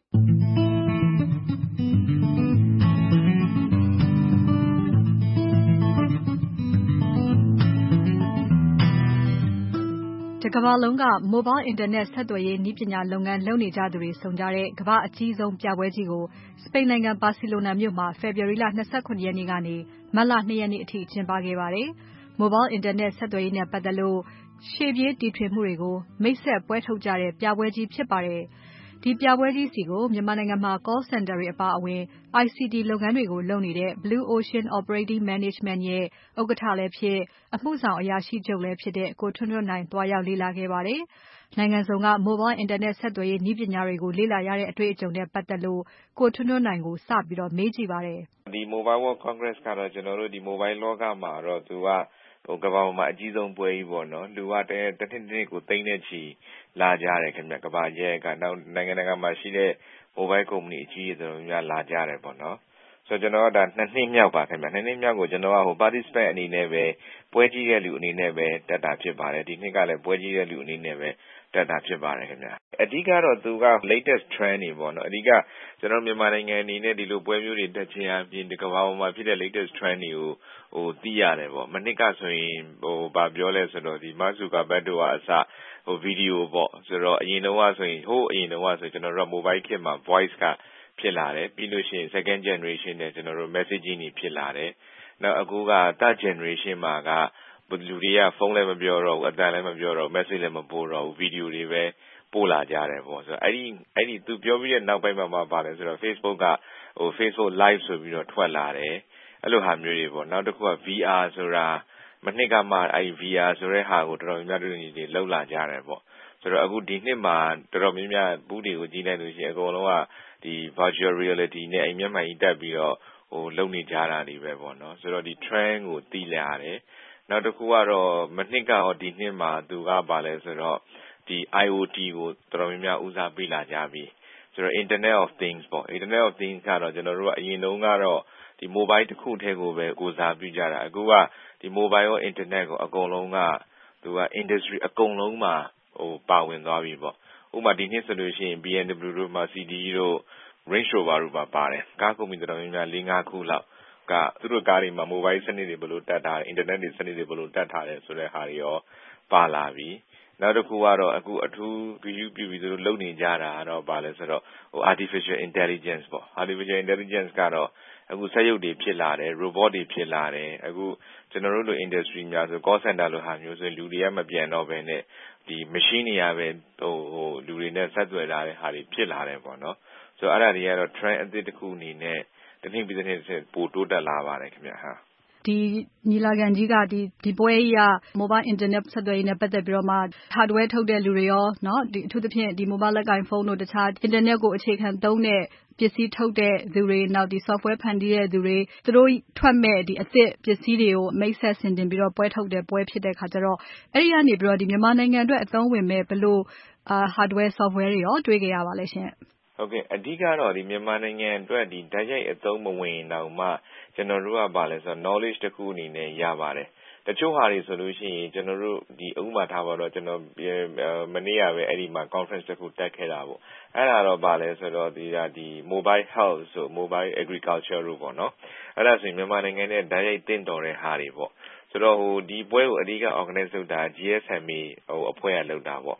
တကမ္ဘာလုံးက Mobile Internet ဆက်သွယ်ရေးနည်းပညာလုပ်ငန်းလုပ်နေကြသူတွေစုံကြတဲ့ကမ္ဘာအကြီးဆုံးပြပွဲကြီးကိုစပိန်နိုင်ငံဘာစီလိုနာမြို့မှာ February လ ၂၇ ရက်နေ့ကနေမတ်လ ၂ ရက်နေ့အထိကျင်းပခဲ့ပါတယ်။ Mobile Internet ဆက်သွယ်ရေးနဲ့ပတ်သက်လို့ရှေ့ပြေးတီထွင်မှုတွေကိုမိတ်ဆက်ပွဲထုတ်ကြတဲ့ပြပွဲကြီးဖြစ်ပါတယ်။ ဒီပြပွဲကြီးစီကိုမြန်မာနိုင်ငံမှာ Call Center တွေအပါအဝင် အိုင်စီတီ လုပ်ငန်းတွေကိုလုပ်နေတဲ့ Blue Ocean Operating Management ရဲ့ဥက္ကဋ္ဌလည်းဖြစ်အမှုဆောင်အရာရှိချုပ်လည်းဖြစ်တဲ့ကိုထွန်းထွန်းနိုင်သွားရောက်လေ့လာခဲ့ပါတယ်။နိုင်ငံစုံက Mobile Internet ဆက်သွယ်ရေးနည်းပညာတွေကိုလေ့လာရတဲ့အတွေ့အကြုံနဲ့ပတ်သက်လို့ကိုထွန်းထွန်းနိုင်ကိုစပြီးတော့မေးကြည့်ပါတယ်။ဒီ Mobile World Congress ကတော့ကျွန်တော်တို့ဒီ Mobile လောကမှာတော့သူကဟိုကမ္ဘာမှာအကြီးဆုံးပွဲကြီးပေါ့နော်လူကတနေ့တစ်နေ့ကိုသိန်းနဲ့ချီလာကြတယ်ခင်ဗျကမ္ဘာရဲ့ကနောက်နိုင်ငံတကာမှာရှိတဲ့ Mobile Company အကြီးအတော်များလာကြတယ်ပေါ့နော်ဆိုတော့ကျွန်တော်ကဒါနှစ်နှစ်မြောက်ပါခင်ဗျနှစ်နှစ်မြောက်ကိုကျွန်တော်ကဟို participant အနေနဲ့ပဲပွဲကြီးတဲ့လူအနေနဲ့ပဲတက်တာဖြစ်ပါတယ်ဒီနှစ်ကလည်းပွဲကြီးတဲ့လူအနေနဲ့ပဲတက်တာဖြစ်ပါတယ်ခင်ဗျအဓိကတော့သူက latest trend တွေပေါ့နော်အဓိကကျွန်တော်မြန်မာနိုင်ငံအနေနဲ့ဒီလိုပွဲမျိုးတွေတက်ခြင်းအပြင်ဒီကမ္ဘာပေါ်မှာဖြစ်တဲ့ latest trend တွေကိုဟိုသိရတယ်ပေါ့မနစ်ကဆိုရင်ဟိုဗာပြောလဲဆိုတော့ဒီမဆုကဘတ်တို့ကအစဟိုဗီဒီယိုပေါ့ဆိုတော့အရင်တော့ဆိုရင်ဟိုအရင်တော့ဆိုကျွန်တော်တို့ mobile ခေတ်မှာ voice ကဖြစ်လာတယ်ပြီးလို့ရှိရင် second generation နဲ့ကျွန်တော်တို့ messaging တွေဖြစ်လာတယ်နောက်အခုက third generation မှာကလူတွေကဖုန်းလည်းမပြောတော့ဘူးအတန်လည်းမပြောတော့ message လည်းမပို့တော့ဘူးဗီဒီယိုတွေပဲပို့လာကြတယ်ပေါ့ဆိုတော့အဲ့ဒီအဲ့ဒီသူပြောပြီးတဲ့နောက်ပိုင်းမှာပါလဲဆိုတော့ Facebook ကဟို Facebook live ဆိုပြီးတော့ထွက်လာတယ်အဲ့လိုဟာမျိုးတွေပေါ့နောက်တစ်ခုက ဗီအာ ဆိုတာမနှစ်ကမှအဲ့ ဗီအာ ဆိုတဲ့ဟာကိုတော်တော်များများတို့ညီတွေလောက်လာကြတယ်ပေါ့ဆိုတော့အခုဒီနှစ်မှာတော်တော်များများဘူးတွေကိုကြီးလိုက်လို့ရှိရင်အကုန်လုံးကဒီ virtual reality နဲ့အိမ်မျက်မှန်ကြီးတက်ပြီးတော့ဟိုလုံနေကြတာတွေပဲပေါ့နော်ဆိုတော့ဒီ trend ကိုသိလာရတယ်နောက်တစ်ခုကတော့မနှစ်ကဟောဒီနှစ်မှာသူကပါလဲဆိုတော့ဒီ I O T ကိုတော်တော်များများဦးစားပေးလာကြပြီဆိုတော့ Internet of Things ပေါ့ Internet of Things ကတော့ကျွန်တော်တို့ကအရင်တုန်းကတော့ဒီ mobile တစ်ခုထဲကိုပဲကိုစားပြုကြတာအခုကဒီ mobile ရော internet ကိုအကုန်လုံးကသူက industry အကုန်လုံးမှာဟိုပါဝင်သွားပြီပေါ့ဥပမာဒီနှစ်ဆိုလို့ရှိရင် B M W တို့ Mercedes တို့ Range Rover တို့ပါပါတယ်ကားကုမ္ပဏီတော်တော်များများ၄၅ခုလောက်ကသူတို့ကားတွေမှာ mobile စနစ်တွေဘယ်လိုတက်ထားတယ် internet တွေစနစ်တွေဘယ်လိုတက်ထားတယ်ဆိုတဲ့ဟာတွေရောပါလာပြီနောက်တစ်ခုကတော့အခုအထူးဂရုပြုပြီးသူတို့လုပ်နေကြတာကတော့ပါလဲဆိုတော့ဟို artificial intelligence ပေါ့ artificial intelligence ကတော့အခုစက်ရုပ်တွေဖြစ်လာတယ် robot တွေဖြစ်လာတယ်အခုကျွန်တော်တို့လို industry များဆို call center လိုဟာမျိုးဆိုလူတွေကမပြန်တော့ဘဲနဲ့ဒီ machine တွေကပဲဟိုဟိုလူတွေနဲ့ဆက်သွယ်လာတဲ့ဟာတွေဖြစ်လာတယ်ပေါ့နော်ဆိုတော့အဲ့ဒါတွေကတော့ trend အသစ်တစ်ခုအနေနဲ့တစ်နှစ်ပြီးတစ်နှစ်ပိုတိုးတက်လာပါတယ်ခင်ဗျဟာဒီညီလာခံကြီးကဒီဒီပွဲကြီးက mobile internet ဆက်သွယ်ရေးနဲ့ပတ်သက်ပြီးတော့မှ hardware ထုတ်တဲ့လူတွေရောเนาะဒီအထူးသဖြင့်ဒီ mobile လက်ကိုင်ဖုန်းတို့တခြား internet ကိုအခြေခံသုံးတဲ့ပစ္စည်းထုတ်တဲ့သူတွေနောက်ဒီ software ဖန်တီးတဲ့သူတွေသူတို့ထွက်မဲ့ဒီအသစ်ပစ္စည်းတွေကိုမိတ်ဆက်ဆင်တင်ပြီးတော့ပွဲထုတ်တဲ့ပွဲဖြစ်တဲ့ခါကျတော့အဲ့ဒီကနေပြီးတော့ဒီမြန်မာနိုင်ငံအတွက်အသုံးဝင်မဲ့ဘယ်လို hardware software တွေရောတွေ့ကြရပါလဲရှင်ဟုတ်ကဲ့အဓိကတော့ဒီမြန်မာနိုင်ငံအတွက်ဒီဓာတ်ရိုက်အသုံးမဝင်တော့မှကျွန်တော်တို့ကပါလဲဆိုတော့ knowledge တစ်ခုအနေနဲ့ရပါတယ်တချို့ဟာတွေဆိုလို့ရှိရင်ကျွန်တော်တို့ဒီဥပမာထားပါတော့ကျွန်တော်မနေ့ကပဲအဲ့ဒီမှာ conference တစ်ခုတက်ခဲ့တာပေါ့အဲ့ဒါတော့ပါလဲဆိုတော့ဒီဒီ mobile health ဆို mobile agriculture လို့ပေါ့နော်အဲ့ဒါဆိုရင်မြန်မာနိုင်ငံနဲ့ဓာတ်ရိုက်တင့်တော်တဲ့ဟာတွေပေါ့ဆိုတော့ဟိုဒီပွဲကိုအဓိက organize လုပ်တာ G S M A ဟိုအဖွဲ့ကလုပ်တာပေါ့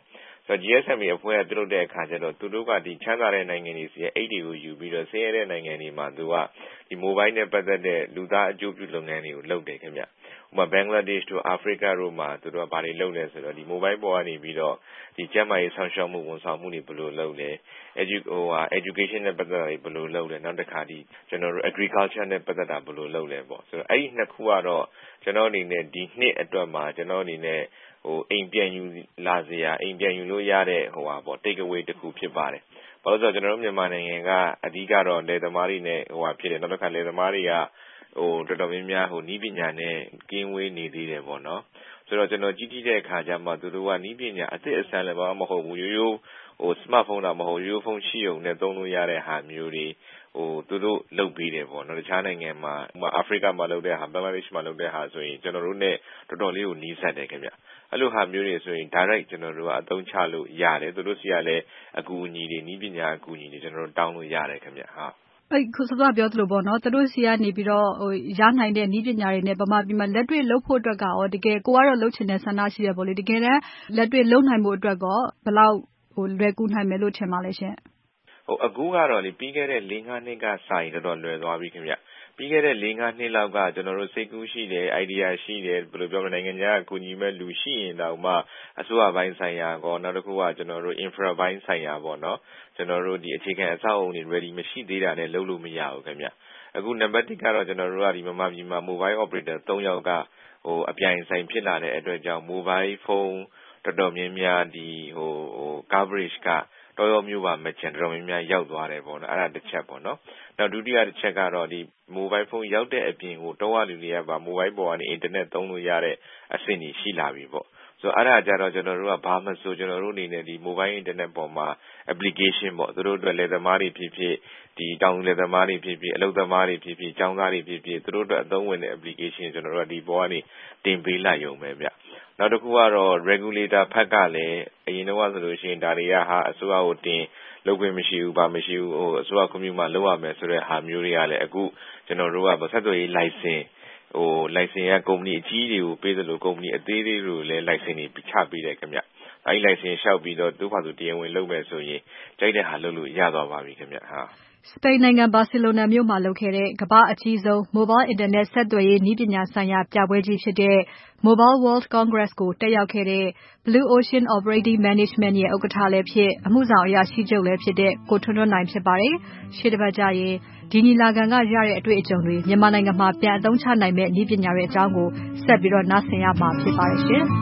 G S M A အဖွဲ့ကပြုလုပ်တဲ့အခါကျတော့သူတို့ကဒီချမ်းသာတဲ့နိုင်ငံတွေစီရဲ့အိတ်တွေကိုယူပြီးတော့ဆင်းရဲတဲ့နိုင်ငံတွေမှာသူကဒီ mobile နဲ့ပတ်သက်တဲ့လူသားအကျိုးပြုလုပ်ငန်းတွေကိုလုပ်တယ်ခင်ဗျ။ဥပမာ Bangladesh တို့ Africa တို့မှာသူတို့ကဘာတွေလုပ်လဲဆိုတော့ဒီ mobile ပေါ်ကနေပြီးတော့ဒီကျန်းမာရေးဆောင်ရှောက်မှုဝန်ဆောင်မှုတွေဘယ်လိုလုပ်လဲ edu ဟိုဟာ education နဲ့ပတ်သက်တာတွေဘယ်လိုလုပ်လဲနောက်တစ်ခါဒီကျွန်တော်တို့ agriculture နဲ့ပတ်သက်တာဘယ်လိုလုပ်လဲပေါ့ဆိုတော့အဲ့ဒီနှစ်ခုကတော့ကျွန်တော်အနေနဲ့ဒီနှစ်အတွက်မှာကျွန်တော်အနေနဲ့ဟိုအိမ်ပြန်ယူလာစရာအိမ်ပြန်ယူလို့ရတဲ့ဟိုဟာပေါ့ take away တစ်ခုဖြစ်ပါတယ်။ဘာလို့ဆိုတော့ကျွန်တော်တို့မြန်မာနိုင်ငံကအဓိကတော့လယ်သမားတွေနဲ့ဟိုဟာဖြစ်တယ်နောက်တစ်ခါလယ်သမားတွေကဟိုတော်တော်များများဟိုနီးပညာနဲ့ကင်းဝေးနေသေးတယ်ပေါ့နော်။ဆိုတော့ကျွန်တော်ကြည့်ကြည့်တဲ့အခါကျမှသူတို့ကနီးပညာအသစ်အဆန်းလည်းဘာမှမဟုတ်ဘူးရိုးရိုးဟို smartphone တော့မဟုတ်ရိုးရိုးဖုန်းရှိုံနဲ့သုံးလို့ရတဲ့ဟာမျိုးတွေဟိုသူတို့လုပ်ပေးတယ်ပေါ့နော်တခြားနိုင်ငံမှာဥပမာအာဖရိကမှာလုပ်တဲ့ဟာဘင်္ဂလားဒေ့ရှ်မှာလုပ်တဲ့ဟာဆိုရင်ကျွန်တော်တို့ ਨੇ တော်တော်လေးကိုနီးစပ်တယ်ခင်ဗျအဲ့လိုဟာမျိုးတွေဆိုရင် direct ကျွန်တော်တို့ကအသုံးချလို့ရတယ်သူတို့စီကလည်းအကူအညီတွေနီးပညာအကူအညီတွေကျွန်တော်တို့တောင်းလို့ရတယ်ခင်ဗျဟာအဲ့ခုစကားပြောသလိုပေါ့နော်သူတို့စီကနေပြီးတော့ဟိုရနိုင်တဲ့နီးပညာတွေနဲ့ဗမာပြည်မှာလက်တွေ့လုပ်ဖို့အတွက်ကောတကယ်ကိုကတော့လုပ်ချင်တဲ့ဆန္ဒရှိရပေါ့လေတကယ်တမ်းလက်တွေ့လုပ်နိုင်ဖို့အတွက်ကောဘယ်လောက်ဟိုလွယ်ကူနိုင်မယ်လို့ထင်ပါလဲရှင်ဟိုအခုကတော့လေပြီးခဲ့တဲ့၄-၅နှစ်ကစာရင်တော်တော်လွယ်သွားပြီခင်ဗျပြီးခဲ့တဲ့၄-၅နှစ်လောက်ကကျွန်တော်တို့စိတ်ကူးရှိတယ် idea ရှိတယ်ဘယ်လိုပြောမလဲနိုင်ငံခြားအကူအညီမဲ့လူရှိရင်တော့မှအစိုးရပိုင်းဆိုင်ရာကောနောက်တစ်ခုကကျွန်တော်တို့ infra ပိုင်းဆိုင်ရာပေါ့နော်ကျွန်တော်တို့ဒီအခြေခံအဆောက်အအုံတွေ ready မရှိသေးတာနဲ့လုပ်လို့မရဘူးခင်ဗျအခုနံပါတ်တစ်ကတော့ကျွန်တော်တို့ကဒီမြန်မာပြည်မှာ mobile operator ၃ယောက်ကဟိုအပြိုင်ဆိုင်ဖြစ်လာတဲ့အတွက်ကြောင့် mobile phone တော်တော်များများဒီဟိုဟို coverage ကတော်တော်မျိုးပါမချင်တော်တော်များများရောက်သွားတယ်ပေါ့နော်အဲ့ဒါတစ်ချက်ပေါ့နော်နောက်ဒုတိယတစ်ချက်ကတော့ဒီ mobile phone ရောက်တဲ့အပြင်ကိုတော့ဝလူတွေကပါ mobile ပေါ်ကနေ internet သုံးလို့ရတဲ့အဆင့်ကြီးရှိလာပြီပေါ့ဆိုတော့အဲ့ဒါကြတော့ကျွန်တော်တို့ကဘာမှဆိုကျွန်တော်တို့အနေနဲ့ဒီ mobile internet ပေါ်မှာ application ပေါ့သူတို့အတွက်လက်သမားတွေဖြစ်ဖြစ်ဒီတောင်လက်သမားတွေဖြစ်ဖြစ်အလုပ်သမားတွေဖြစ်ဖြစ်ကျောင်းသားတွေဖြစ်ဖြစ်သူတို့အတွက်အသုံးဝင်တဲ့ application ကျွန်တော်တို့ကဒီပေါ်ကနေတင်ပေးလိုက်ရုံပဲဗျနောက်တစ်ခုကတော့ regulator ဖက်ကလည်းအရင်တော့ဆိုလို့ရှိရင်ဒါတွေကဟာအစိုးရကိုတင်လုပ်ခွင့်မရှိဘူးဘာမရှိဘူးဟိုအစိုးရကွန်မြူမှာလုပ်ရမယ်ဆိုတဲ့ဟာမျိုးတွေကလည်းအခုကျွန်တော်တို့ကဆက်သွယ်ရေး license ဟို license ကကုမ္ပဏီအကြီးတွေကိုပေးသလိုကုမ္ပဏီအသေးလေးတွေကိုလည်း license တွေချပေးတယ်ခင်ဗျအဲဒီ license လျှောက်ပြီးတော့သူ့ဘာသူတရားဝင်လုပ်မယ်ဆိုရင်ကြိုက်တဲ့ဟာလုပ်လို့ရသွားပါပြီခင်ဗျဟာစပိန်နိုင်ငံဘာစီလိုနာမြို့မှာလုပ်ခဲ့တဲ့ကမ္ဘာအကြီးဆုံး Mobile Internet ဆက်သွယ်ရေးနည်းပညာဆိုင်ရာပြပွဲကြီးဖြစ်တဲ့ Mobile World Congress ကိုတက်ရောက်ခဲ့တဲ့ Blue Ocean Operating Management ရဲ့ဥက္ကဋ္ဌလည်းဖြစ်အမှုဆောင်အရာရှိချုပ်လည်းဖြစ်တဲ့ကိုထွန်းထွန်းနိုင်ဖြစ်ပါတယ်။ရှေ့တစ်ပတ်ကျရင်ဒီညီလာခံကရတဲ့အတွေ့အကြုံတွေမြန်မာနိုင်ငံမှာပြန်အသုံးချနိုင်မဲ့နည်းပညာတွေအကြောင်းကိုဆက်ပြီးတော့နားဆင်ရမှာဖြစ်ပါတယ်ရှင်။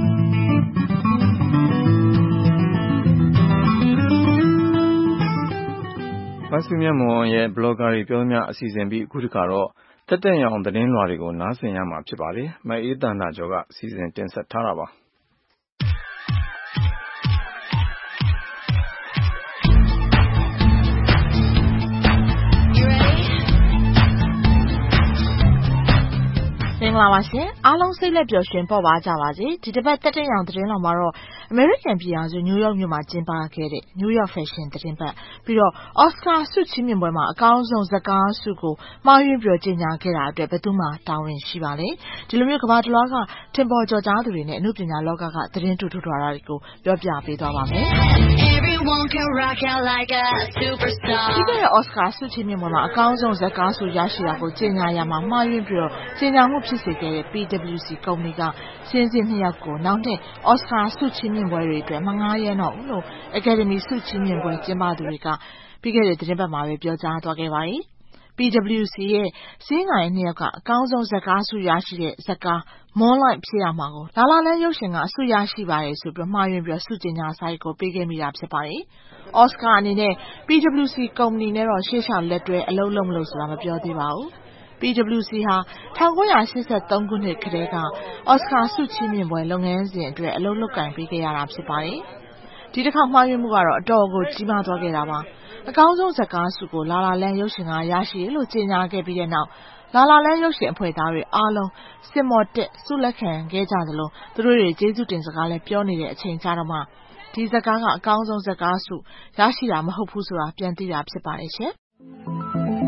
မဆုမြတ်မွန်ရဲ့ blogger တွေပြောများအစီအစဉ်ပြီးအခုတခါတော့တက်တက်ရောင်သတင်းလွှာတွေကိုနားဆင်ရမှာဖြစ်ပါတယ်။မအေးတန်တာကျော်ကအစီအစဉ်တင်ဆက်ထားတာပါ။မင်္ဂလာပါရှင်အားလုံးစိတ်လက်ပျော်ရွှင်ပေါ့ပါကြပါစေဒီတစ်ပတ်တက်တက်ရောင်သတင်းတော်မှာတော့အမေရိကန်ပြည်ထောင်စုနယူးယောက်မြို့မှာကျင်းပခဲ့တဲ့ New York Fashion သတင်းပတ်ပြီးတော့ Oscar ဆုချီးမြှင့်ပွဲမှာအကောင်းဆုံးဇာတ်ကားဆုကိုမှားယွင်းပြောကြေညာခဲ့တာအတွက်ဘယ်သူမှတာဝန်ရှိပါလဲဒီလိုမျိုးကမ္ဘာတစ်လွှားကထင်ပေါ်ကျော်ကြားသူတွေနဲ့အမှုပညာလောကကသတင်းတူထွထွာတာတွေကိုပြောပြပေးသွားပါမယ်ဒီကနေ့ Oscar ဆုချီးမြှင့်ပွဲမှာအကောင်းဆုံးဇာတ်ကားဆုရရှိတာကိုကြေညာရမှာမှားယွင်းပြီးတော့ကြေညာမှုဖြစ်စေခဲ့တဲ့ P W C ကုမ္ပဏီကစင်းစင်းနှစ်ယောက်ကိုနောက်တဲ့ Oscar ဆုချီးမြှင့်ပွဲတွေအတွက်မငားရမ်းတော့ဘူးလို့ Academy ဆုချီးမြှင့်ပွဲကျင်းပသူတွေကပြီးခဲ့တဲ့သတင်းပတ်မှာပဲပြောကြားသွားခဲ့ပါတယ်။ P W C ရဲ့စင်းငိုင်နှစ်ယောက်ကအကောင်းဆုံးဇာတ်ကားဆုရရှိတဲ့ဇာတ်ကား Moonlight ဖြစ်ရမှာကိုလာလာလန်းရုပ်ရှင်ကဆုရရှိပါတယ်ဆိုပြီးမှားယွင်းပြီးဆုကြေညာစာရေးကိုပေးခဲ့မိတာဖြစ်ပါတယ်။ Oscar အနေနဲ့ P W C ကုမ္ပဏီနဲ့တော့ရှေ့လျှောက်လက်တွဲအလုပ်လုပ်မလို့ဆိုတာမပြောသေးပါဘူး။ P W C ဟာ၁၉၈၃ခုနှစ်ကတည်းက Oscar ဆုချီးမြှင့်ပွဲလုပ်ငန်းစဉ်အတွက်အလုပ်လုပ်ကိုင်ပေးခဲ့ရတာဖြစ်ပါတယ်။ဒီတစ်ခါမှားယွင်းမှုကတော့အတော်ကိုကြီးမားသွားခဲ့တာပါ။အကောင်းဆုံးဇာတ်ကားဆုကိုလာလာလန်းရုပ်ရှင်ကရရှိတယ်လို့ကြေညာခဲ့ပြီးတဲ့နောက်လာလာလန်းရုပ်ရှင်အဖွဲ့သားတွေအားလုံးစစ်မော်တက်ဆုလက်ခံခဲ့ကြသလိုသူတို့တွေကျေးဇူးတင်စကားလည်းပြောနေတဲ့အချိန်ကြတော့မှဒီဇာတ်ကားကအကောင်းဆုံးဇာတ်ကားဆုရရှိတာမဟုတ်ဘူးဆိုတာပြန်သိတာဖြစ်ပါတယ်ရှင်။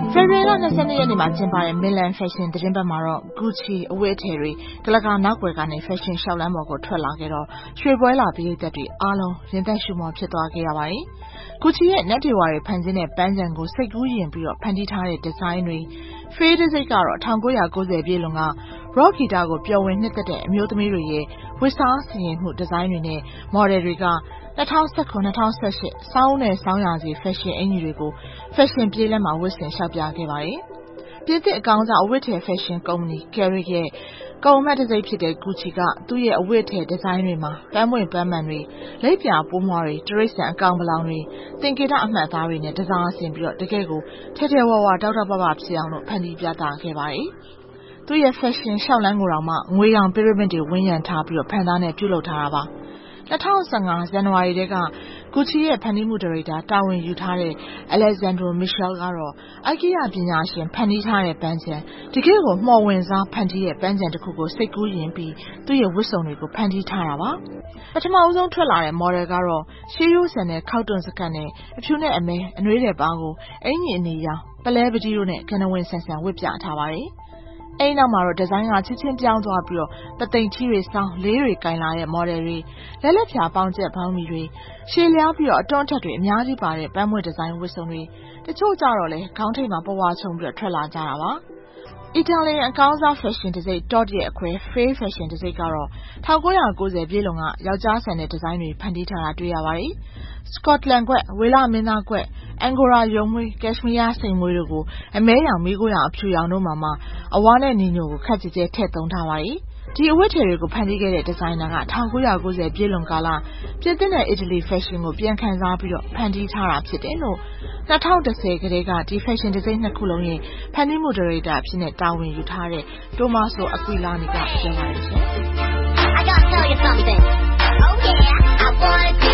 ဖေဖော်ဝါရီလ၂၂ရက်နေ့မှာကျင်းပတဲ့ Milan Fashion သတင်းပတ်မှာတော့ Gucci အဝတ်အထည်တွေဂလကာနောက်ွယ်ကနေ Fashion လျှောက်လမ်းပေါ်ကိုထွက်လာခဲ့တော့ရွှေပွဲလာပရိသတ်တွေအားလုံးရင်သက်ရှူမောဖြစ်သွားခဲ့ရပါတယ်။ Gucci ရဲ့နက်တွေဝါတွေဖန်ဆင်းတဲ့ပန်းခြံကိုစိတ်ကူးယဉ်ပြီးတော့ဖန်တီးထားတဲ့ဒီဇိုင်းတွေဖေးတစိတ်ကတော့၁၉၉၀ပြည့်လွန်က rock guitar ကိုပျော်ဝင်နှစ်သက်တဲ့အမျိုးသမီးတွေရဲ့ဝတ်စားဆင်ရင်မှုဒီဇိုင်းတွေနဲ့ model တွေက၂၀၁၇-၂၀၁၈စောင်းနဲ့ဆောင်းရာစီ fashion အင်ကြီးတွေကို fashion ပြေးလမ်းမှာဝတ်ဆင်လျှောက်ပြခဲ့ပါတယ်။ပြင်သစ်အကောင်စားအဝတ်ထည် fashion ကုမ္ပဏီ Kering ရဲ့ကုန်အမှတ်တံဆိပ်ဖြစ်တဲ့ Gucci ကသူ့ရဲ့အဝတ်ထည်ဒီဇိုင်းတွေမှာပန်းပွင့်ပန်းမှန်တွေလက်ပြပိုးမွှားတွေတရိတ်ဆန်အကောင်ပလောင်တွေသင်္ကေတအမှတ်အသားတွေနဲ့တစားဆင်ပြီးတော့တကယ်ကိုထဲထဲဝါဝါတောက်တောက်ပပဖြစ်အောင်လို့ဖန်တီးပြသခဲ့ပါတယ်။သူ့ရဲ့ fashion လျှောက်လမ်းကိုတော့မှငွေရောင် pyramid တွေဝန်းရံထားပြီးတော့ဖန်သားနဲ့ပြုလုပ်ထားတာပါ။၂၀၁၅ဇန်နဝါရီတည်းက Gucci ရဲ့ဖန်တီးမှုဒါရိုက်တာတာဝန်ယူထားတဲ့ Alessandro Michele ကတော့ IKEA ပညာရှင်ဖန်တီးထားတဲ့ပန်းခြံတကယ်ကိုမှော်ဝင်စားဖန်တီးတဲ့ပန်းခြံတစ်ခုကိုစိတ်ကူးယဉ်ပြီးသူ့ရဲ့ဝတ်စုံတွေကိုဖန်တီးထားတာပါပထမအဆုံးထွက်လာတဲ့ model ကတော့ရှေးရိုးဆန်တဲ့ခောက်တွန့်စကတ်နဲ့အဖြူနဲ့အမဲအနွေးတဲ့ပါးကိုအင်ကြီးအနေရောင်ပလဲပကြီးတို့နဲ့ကနဝင်ဆန်ဆန်ဝတ်ပြထားပါတယ်အဲ့နောက်မှာတော့ဒီဇိုင်းကချင်းချင်းပြောင်းသွားပြီးတော့ပသိမ်ချီတွေစောင်းလေးတွေကင်လာတဲ့ model တွေလက်လက်ဖြာပေါင်ကျက်ပေါင်းမီတွေရှည်လျားပြီးတော့အတွန်းထက်တွေအများကြီးပါတဲ့ပန်းမွေဒီဇိုင်းဝတ်စုံတွေတချို့ကြတော့လေခေါင်းထိပ်မှာပဝါချုံပြီးတော့ထွက်လာကြတာပါအီတာလီအကောင်းစား fashion တစ်စိတ် Tot ရဲ့အခွဲ Faye fashion တစ်စိတ်ကတော့၁၉၉၀ပြည့်လွန်ကယောက်ျားဆန်တဲ့ဒီဇိုင်းတွေဖန်တီးထားတာတွေ့ရပါတယ်။ Scotland ကွက်ဝေလမင်းသားကွက် Angora ရုံမွေး Cashmere စိန်မွေးတို့ကိုအမဲရောင်မိခိုးရောင်အဖြူရောင်တို့မှာမှအဝါနဲ့နီညိုကိုခက်ကြဲကြဲထည့်သုံးထားပါတယ်။ဒီအဝတ်ထည်တွေကိုဖန်တီးခဲ့တဲ့ဒီဇိုင်နာက၁၉၉၀ပြည့်လွန်ကာလပြင်သစ်နဲ့အီတလီ fashion ကိုပြန်ခန်းစားပြီးတော့ဖန်တီးထားတာဖြစ်တယ်လို့၂၀၁၀ကတည်းကဒီ fashion ဒီဇိုင်းနှစ်ခုလုံးရဲ့ဖန်တီးမှုဒါရိုက်တာအဖြစ်နဲ့တာဝန်ယူထားတဲ့ Tommaso Aquilani ကပြောပါတယ်ရှင်။ I gotta tell you something. Oh yeah, I wanna be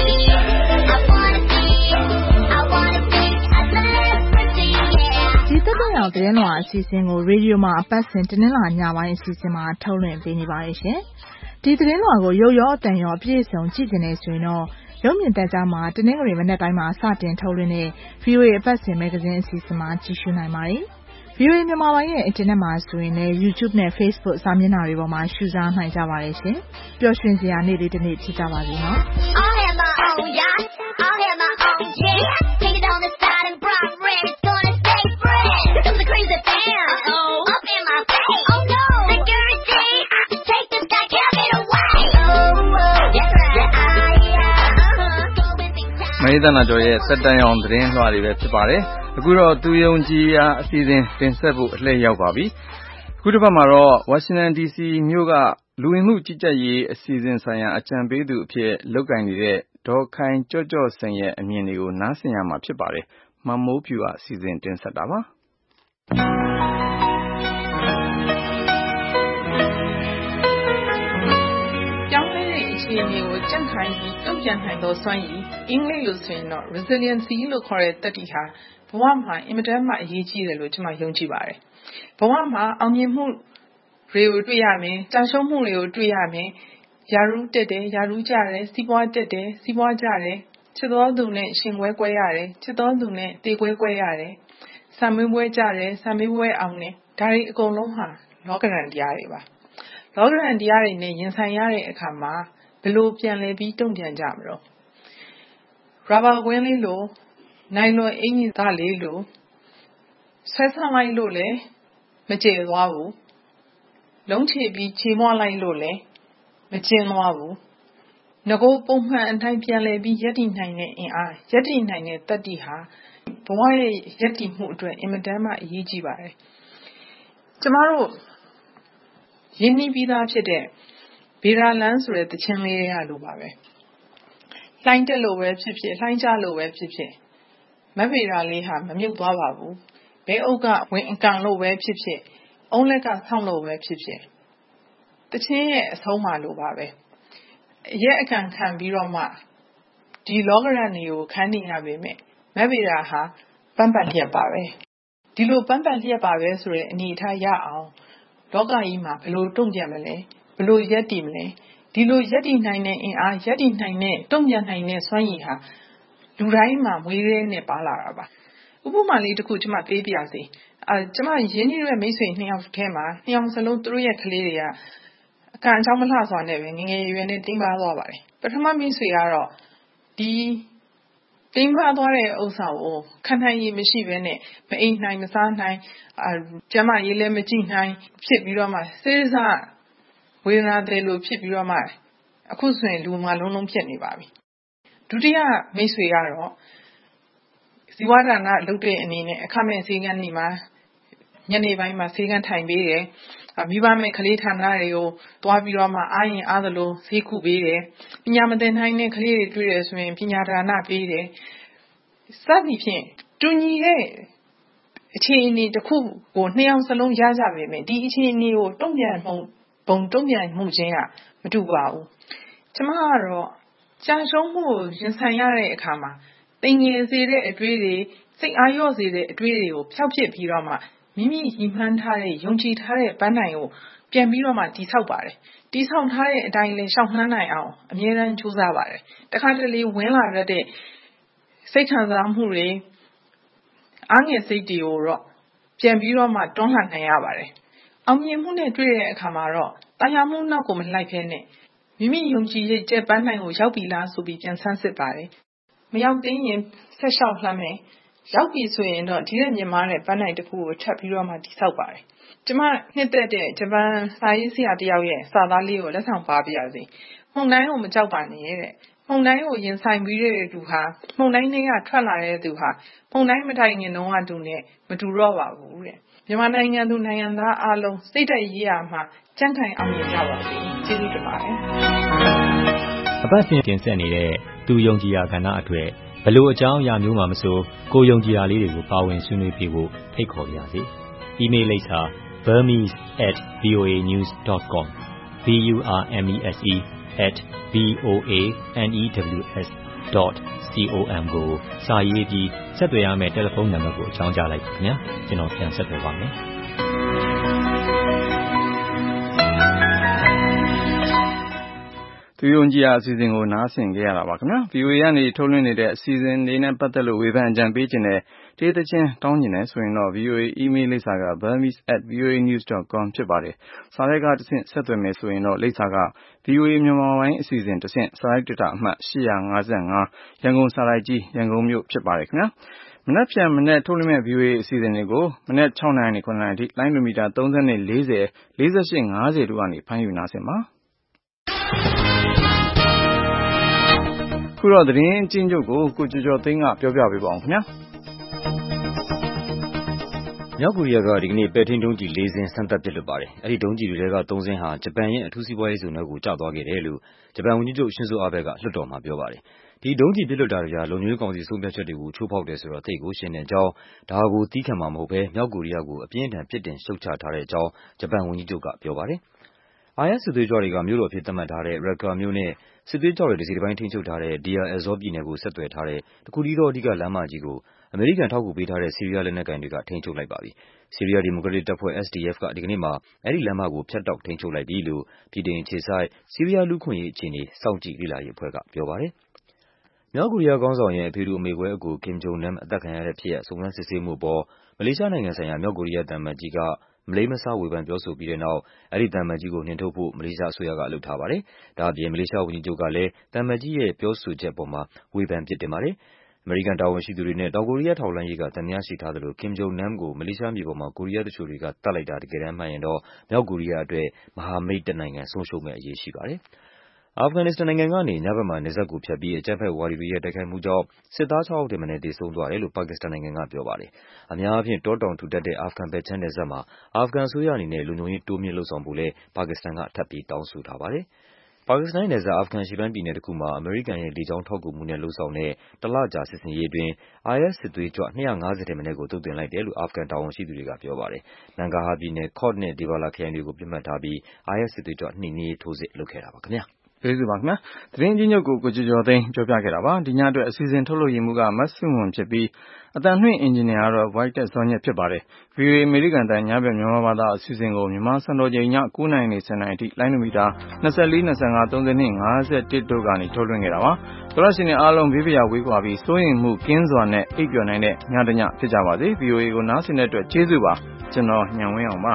I wanna be I wanna be a celebrity. ဒီတက်တဲ့အောင်သတင်းတော်အစီအစဉ်ကိုရေဒီယိုမှာအပတ်စဉ်တင်းနှလာညပိုင်းအစီအစဉ်မှာထုတ်လွှင့်ပေးနေပါတယ်ရှင်။ဒီသတင်းတော်ကိုရုပ်ရောအတန်ရောအပြည့်အစုံကြည့်နေဆိုရင်တော့ရုပ်မြင်သံကြားမှာတနင်္ဂနွေမနက်တိုင်းမှာစတင်ထုတ်လွှင့်တဲ့ ဗီအိုအေ အပတ်စဉ်မဂ္ဂဇင်းအစီအစဉ်မှာကြည့်ရှုနိုင်ပါတယ်။ ဗီအိုအေမြန်မာပိုင်းရဲ့အင်တာနက်မှာဆိုရင်လည်း YouTube နဲ့ Facebook စာမျက်နှာတွေပေါ်မှာရှုစားနိုင်ကြပါတယ်ရှင်။ပျော်ရွှင်စရာနေ့လေးတစ်နေ့ဖြစ်ကြပါစေနော်။ All have my own yacht, all have my own jet. Take it on the side and bright red, it's gonna stay fresh. Just a crazy fan, oh, up in my face. Oh no, security, take this guy, carry it away. Oh, oh, that's right. I, uh, မဟိသနာကျော်ရဲ့စက်တန်ရောင်သတင်းလွှာတွေပဲဖြစ်ပါတယ်။အခုတော့သူယုံကြည်ရာအစီအစဉ်တင်ဆက်ဖို့အလှည့်ရောက်ပါပြီ။အခုတစ်ပတ်မှာတော့ဝါရှင်တန် ဒီစီ မြို့ကလူဝင်မှုကြီးကြပ်ရေးအစီအစဉ်ဆိုင်ရာအကြံပေးသူအဖြစ်လုပ်ကိုင်နေတဲ့ဒေါ်ခိုင်ကျော့ကျော့စိန်ရဲ့အမြင်တွေကိုနားဆင်ရမှာဖြစ်ပါတယ်။မမိုးဖြူကအစီအစဉ်တင်ဆက်တာပါ။အခြေအနေကိုကြံ့ခိုင်ပြီးတုံ့ပြန်နိုင်သောစွမ်းရည်အင်္ဂလိပ်လိုဆိုရင်တော့ resiliency လို့ခေါ်တဲ့တတ္တိဟာဘဝမှာအင်မတန်မှအရေးကြီးတယ်လို့ကျွန်မယုံကြည်ပါတယ်။ဘဝမှာအောင်မြင်မှုတွေကိုတွေ့ရမယ်၊ကြာရှုံးမှုတွေကိုတွေ့ရမယ်၊ယာရုတက်တယ်၊ယာရုကျတယ်၊စီးပွားတက်တယ်၊စီးပွားကျတယ်၊ချစ်တော်သူနဲ့ရှင်ကွဲကွဲရတယ်၊ချစ်တော်သူနဲ့တေကွဲကွဲရတယ်၊ဆံမေးပွဲကျတယ်၊ဆံမေးပွဲအောင်တယ်။ဒါတွေအကုန်လုံးဟာလောကဓာတ်တရားတွေပါ။လောကဓာတ်တရားတွေနဲ့ရင်ဆိုင်ရတဲ့အခါမှာဘယ်လိုပြန်လဲပြီးတုံ့ပြန်ကြမလို့ရာဘာကွင်းလေးလိုနိုင်လွန်အင်ကြီးသားလေးလိုဆွဲဆောင်လိုက်လို့လည်းမကျေသွားဘူးလုံးချပြီးခြေမွှလိုက်လို့လည်းမကျင်းသွားဘူးငကိုပုံမှန်အတိုင်းပြန်လဲပြီးယက်တည်နိုင်တဲ့အင်အားယက်တည်နိုင်တဲ့တတ္တိဟာဘဝရဲ့ယက်တည်မှုအတွက်အင်မတန်မှအရေးကြီးပါတယ်ကျမတို့ရင်းနှီးပြီးသားဖြစ်တဲ့ဗေဒာလန်းဆိုတဲ့တခြင်းလေးရလို့ပါပဲလှိုင်းတက်လို့ပဲဖြစ်ဖြစ်လှိုင်းကျလို့ပဲဖြစ်ဖြစ်မဗေဒာလေးဟာမမြုပ်သွားပါဘူးဘဲအုပ်ကဝင်အကန်လို့ပဲဖြစ်ဖြစ်အုံးလက်ကဆောင်းလို့ပဲဖြစ်ဖြစ်တခြင်းရဲ့အဆုံးမှာလို့ပါပဲအရက်အကန်ခံပြီးတော့မှဒီလောကရန်တွေကိုခန်းနေရပေမဲ့မဗေဒာဟာပန်းပန်လျက်ပါပဲဒီလိုပန်းပန်လျက်ပါပဲဆိုတဲ့အနေအထားရအောင်လောကကြီးမှာဘယ်လိုတုံ့ပြန်မလဲဘယ်လိုရက်တည်မလဲဒီလိုရက်တည်နိုင်တဲ့အင်အားရက်တည်နိုင်တဲ့တုံ့ပြန်နိုင်တဲ့စွမ်းရည်ဟာလူတိုင်းမှာမွေးရဲနဲ့ပါလာတာပါဥဥပမာလေးတစ်ခုကျမပေးပြစီအဲကျမရင်းနှီးတဲ့မိတ်ဆွေနှစ်ယောက်ထဲမှာနှစ်ယောက်စလုံးသူတို့ရဲ့ကလေးတွေကအကန့်အကြောင်းမလှစွာနဲ့ပဲငငယ်ရွယ်နဲ့တိမ်ပါသွားပါတယ်ပထမမိတ်ဆွေကတော့ဒီတိမ်ပါသွားတဲ့ဥစ္စာကိုခံနိုင်ရည်မရှိဘဲနဲ့မအိမ်နိုင်မစားနိုင်အဲကျမရေးလည်းမကြည့်နိုင်ဖြစ်ပြီးတော့မှစေးစားဝေဒနာတွေလိုဖြစ်ပြီးတော့မှအခုဆိုရင်လူမလုံးလုံးဖြစ်နေပါပြီဒုတိယမိတ်ဆွေကတော့ဇီဝဒါနလုပ်တဲ့အနေနဲ့အခမဲ့ဈေးကန်းနေမှာညနေပိုင်းမှာဈေးကန်းထိုင်ပေးတယ်မိဘမဲ့ကလေးဌာနတွေကိုတွားပြီးတော့မှအားရင်အားသလိုဈေးခုပေးတယ်ပညာမသင်နိုင်တဲ့ကလေးတွေတွေ့ရဆိုရင်ပညာဒါနပေးတယ်စသည်ဖြင့်တူညီတဲ့အခြေအနေတစ်ခုကိုနှစ်ယောက်စလုံးရကြပေမဲ့ဒီအခြေအနေကိုတုံ့ပြန်မှုပုံတုံ့ပြန်မှုချင်းကမတူပါဘူးကျမကတော့ကြာရှုံးမှုကိုရင်ဆိုင်ရတဲ့အခါမှာတင်ငယ်စေတဲ့အတွေးတွေစိတ်အားလျော့စေတဲ့အတွေးတွေကိုဖျောက်ပစ်ပြီးတော့မှမိမိရည်မှန်းထားတဲ့ယုံကြည်ထားတဲ့ပန်းတိုင်ကိုပြန်ပြီးတော့မှတည်ဆောက်ပါတယ်တည်ဆောက်ထားတဲ့အတိုင်းလဲရှောက်နှမ်းနိုင်အောင်အမြဲတမ်းကြိုးစားပါတယ်တခါတလေဝင်လာတတ်တဲ့စိတ်ခံစားမှုတွေအားငယ်စိတ်တွေကိုတော့ပြန်ပြီးတော့မှတွန်းလှန်နိုင်ရပါတယ်အောင်မြင်မှုနဲ့တွေ့တဲ့အခါမှာတော့တရားမှုနောက်ကိုမလိုက်ဖဲနဲ့မိမိယုံကြည်ရဲ့ကျက်ပန်းနိုင်ကိုရောက်ပြီလားဆိုပြီးပြန်ဆန်းစစ်ပါတယ်မရောက်သေးရင်ဆက်လျှောက်လှမ်းမယ်ရောက်ပြီဆိုရင်တော့ဒီရဲ့မြင်မာတဲ့ပန်းနိုင်တစ်ခုကိုထပ်ပြီးတော့မှတိဆောက်ပါတယ်ကျမနှစ်သက်တဲ့ဂျပန်စာရေးဆရာတယောက်ရဲ့စာသားလေးကိုလက်ဆောင်ပါပြရစီမှုန်တိုင်းကိုမကြောက်ပါနဲ့တဲ့မှုန်တိုင်းကိုရင်ဆိုင်ပြီးတဲ့သူဟာမှုန်တိုင်းတွေကထွက်လာတဲ့သူဟာမှုန်တိုင်းမတိုင်ခင်တုန်းကသူနဲ့မတူတော့ပါဘူးတဲ့မြန်မာနိုင်ငံသူနိုင်ငံသားအားလုံးစိတ်ဓာတ်ရေးရာမှာကြံ့ခိုင်အောင်မြင်ကြပါစေကျေးဇူးတင်ပါတယ်အပတ်စဉ်တင်ဆက်နေတဲ့သူယုံကြည်ရာကဏ္ဍအတွက်ဘလို့အကြောင်းအရာမျိုးမှမဆိုကိုယုံကြည်ရာလေးတွေကိုပါဝင်ဆွေးနွေးပြဖို့ဖိတ်ခေါ်ပါရစေ။ email လိပ်စာ burmese at voa news dot com b u r m e s e at v o a n e w s dot com ကိုစာရေးပြီးဆက်သွယ်ရမယ့်တယ်လီဖုန်းနံပါတ်ကိုအကြောင်းကြားလိုက်ပါခင်ဗျာကျွန်တော်ပြန်ဆက်သွယ်ပါမယ်သူယုံကြည်ရာအစီအစဉ်ကိုနားဆင်ကြရတာပါခင်ဗျာ ဗီအိုအေ ကနေထုတ်လွှင့်နေတဲ့အစီအစဉ်လေးနဲ့ပတ်သက်လို့ဝေဖန်အကြံပေးခြင်းနဲ့တေးသချင်းတောင်းကျင်တယ်ဆိုရင်တော့ ဗီအိုအေ email လိပ်စာက burmese at voa news dot com ဖြစ်ပါတယ်စာရိုက်ကတစ်ဆင့်ဆက်သွယ်မယ်ဆိုရင်တော့လိပ်စာက ဗီအိုအေ မြန်မာပိုင်းအစီအစဉ်တစ်ဆင့်စာရိုက်တတအမှတ်၈၅၅ရန်ကုန်စာရိုက်ကြီးရန်ကုန်မြို့ဖြစ်ပါတယ်ခင်ဗျာမနက်ဖြန်မနက်ထုတ်လွှင့်မဲ့ ဗီအိုအေ အစီအစဉ်တွေကိုမနက်၆နာရီနဲ့၇နာရီအထိလိုင်းဒိုမီတာ၃၀နဲ့၄၀ ၄၈ ၅၀တို့ကနေဖမ်းယူနားဆင်ပါခုတော့သတင်းအကျဉ်းချုပ်ကိုကိုကျော်ကျော်သိန်းကပြောပြပေးပါအောင်ခင်ဗျာမြောက်ကိုရီးယားကဒီကနေ့ပဲ့ထိန်းဒုံးကျည်လေးစင်းစမ်းသပ်ပစ်လွှတ်ပါတယ်။အဲဒီဒုံးကျည်တွေထဲကသုံးစင်းဟာဂျပန်ရဲ့အထူးစီးပွားရေးဇုံထဲကိုကျသွားခဲ့တယ်လို့ဂျပန်ဝန်ကြီးချုပ်ရှင်ဇိုအာဘဲကလွှတ်တော်မှာပြောပါတယ်။ဒီဒုံးကျည်ပစ်လွှတ်တာတွေဟာလုံခြုံရေးကောင်စီဆုံးဖြတ်ချက်တွေကိုချိုးဖောက်တယ်ဆိုတော့သိပ်ကိုရှင်းတဲ့အကြောင်းဒါကိုသီးခံမှာမဟုတ်ဘဲမြောက်ကိုရီးယားကိုအပြင်းအထန်ပြစ်တင်ရှုတ်ချထားတဲ့အကြောင်းဂျပန်ဝန်ကြီးချုပ်ကပြောပါတယ်။ I S စစ်သွေးကြွတွေကမြို့တော်အဖြစ်သတ်မှတ်ထားတဲ့ Raqqa မြို့နဲ့စစ်သွေးကြွတွေတစိတ်တပိုင်းထိန်းချုပ်ထားတဲ့ Deir ez-Zor ပြည်နယ်ကိုဆက်သွယ်ထားတဲ့တခုတည်းသောအဓိကလမ်းမကြီးကိုအမေရိကန်ထောက်ကူပေးထားတဲ့ဆီးရီးယားလက်နက်ကိုင်တွေကထိန်းချုပ်လိုက်ပါပြီ။ဆီးရီးယားဒီမိုကရက်တစ်တပ်ဖွဲ့ S D F ကဒီကနေ့မှာအဲဒီလမ်းမကိုဖြတ်တောက်ထိန်းချုပ်လိုက်ပြီလို့ဗြိတိန်အခြေစိုက်ဆီးရီးယားလူ့အခွင့်အရေးအခြေအနေစောင့်ကြည့်လေ့လာရေးအဖွဲ့ကပြောပါတယ်။မြောက်ကိုရီးယားခေါင်းဆောင်ရဲ့အဖေတူအမေကွဲအကို Kim Jong Nam အသတ်ခံရတဲ့ဖြစ်ရပ်စုံစမ်းစစ်ဆေးမှုအပေါ်မလေးရှားနိုင်ငံဆိုင်ရာမြောက်ကိုရီးယားသံအမတ်ကြီးကမလိမ္မာစဝေဖန်ပြောဆိုပြီးတဲ့နောက်အဲဒီသံအမတ်ကြီးကိုနှင်ထုတ်ဖို့မလေးရှားအစိုးရကလုပ်ထားပါတယ်။ဒါ့အပြင်မလေးရှားဝန်ကြီးချုပ်ကလည်းသံအမတ်ကြီးရဲ့ပြောဆိုချက်အပေါ်မှာဝေဖန်ပြစ်တင်ပါတယ်။အမေရိကန်တာဝန်ရှိသူတွေနဲ့တောင်ကိုရီးယားထောက်လှမ်းရေးကသံသယရှိထားသလို Kim Jong Nam ကိုမလေးရှားမြေပေါ်မှာကိုရီးယားသူလျှိုတွေကသတ်လိုက်တာတကယ်တမ်းမှန်ရင်တော့မြောက်ကိုရီးယားအတွက်မဟာမိတ်တစ်နိုင်ငံဆုံးရှုံးမယ့်အရေးရှိပါတယ်။အာဖဂန်နစ္စတန်နိုင်ငံကနေညဘက်မှာနယ်စပ်ကိုဖြတ်ပြီးအကြမ်းဖက်ဝါဒီတွေရဲ့တိုက်ခိုက်မှုကြောင့်စစ်သားခြောက်ယောက်ထက်မနည်းသေဆုံးသွားတယ်လို့ပါကစ္စတန်နိုင်ငံကပြောပါတယ်။အများအားဖြင့်တောတောင်ထူထပ်တဲ့အာဖဂန်ဘက်ခြမ်းနယ်စပ်မှာအာဖဂန်အစိုးရအနေနဲ့လုံခြုံရေးတိုးမြှင့်လုပ်ဆောင်ဖို့လည်းပါကစ္စတန်ကထပ်ပြီးတောင်းဆိုထားပါတယ်။ပါကစ္စတန်နယ်စပ်အာဖဂန်အရှေ့ပိုင်းပြည်နယ်တစ်ခုမှာအမေရိကန်ရဲ့လေကြောင်းထောက်ကူမှုနဲ့လုပ်ဆောင်တဲ့တလကြာစစ်ဆင်ရေးအတွင်း I S စစ်သွေးကြွနှစ်ရာငါးဆယ်ထက်မနည်းကိုသုတ်သင်လိုက်တယ်လို့အာဖဂန်တာဝန်ရှိသူတွေကပြောပါတယ်။နန်ဂါဟာပြည်နယ် Colt နဲ့ Dibala ခရိုင်တွေကိုပစ်မှတ်ထားပြီး I S စစ်သွေးကြွနှိမ်နင်းရေးထိုးစစ်လုပ်ခဲ့တာပါခင်ဗျာ။ကျေးဇူးပါခင်ဗျာသတင်းကြီးညုတ်ကိုကိုကျော်ကျော်သိန်းပြောပြခဲ့တာပါဒီညအတွက်အစီအစဉ်ထုတ်လို့ရမှုကမတ်စုမွန်ဖြစ်ပြီးအတန်နှင့်အင်ဂျင်နီယာကတော့ White ဇော်ညက်ဖြစ်ပါတယ် ဗီအိုအေ အမေရိကန်တန်ညဘက်မြန်မာဘာသာအစီအစဉ်ကိုမြန်မာစံတော်ချိန်ည၉နာရီနေ၁၀နာရီအထိလိုင်းနိုမီတာ၂၄ ၂၅ ၃၂ ၅၁တို့ကနေထုတ်လွှင့်ခဲ့တာပါသောရရှင်တွေအားလုံးဘေးပရာဝေးကွာပြီးစိုးရင်မှုကင်းစွာနဲ့အိပ်ပျော်နိုင်တဲ့ညတညဖြစ်ကြပါစေ ဗီအိုအေ ကိုနားဆင်တဲ့အတွက်ကျေးဇူးပါကျွန်တော်ညံဝင်းအောင်ပါ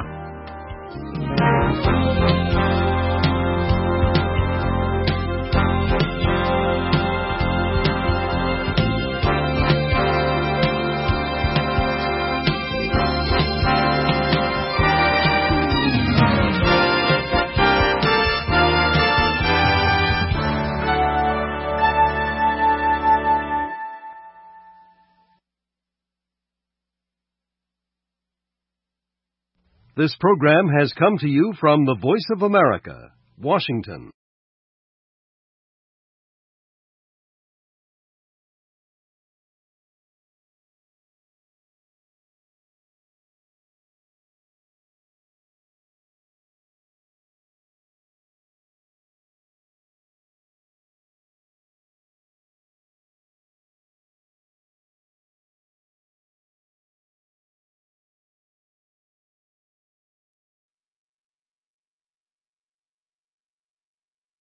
This program has come to you from the Voice of America, Washington.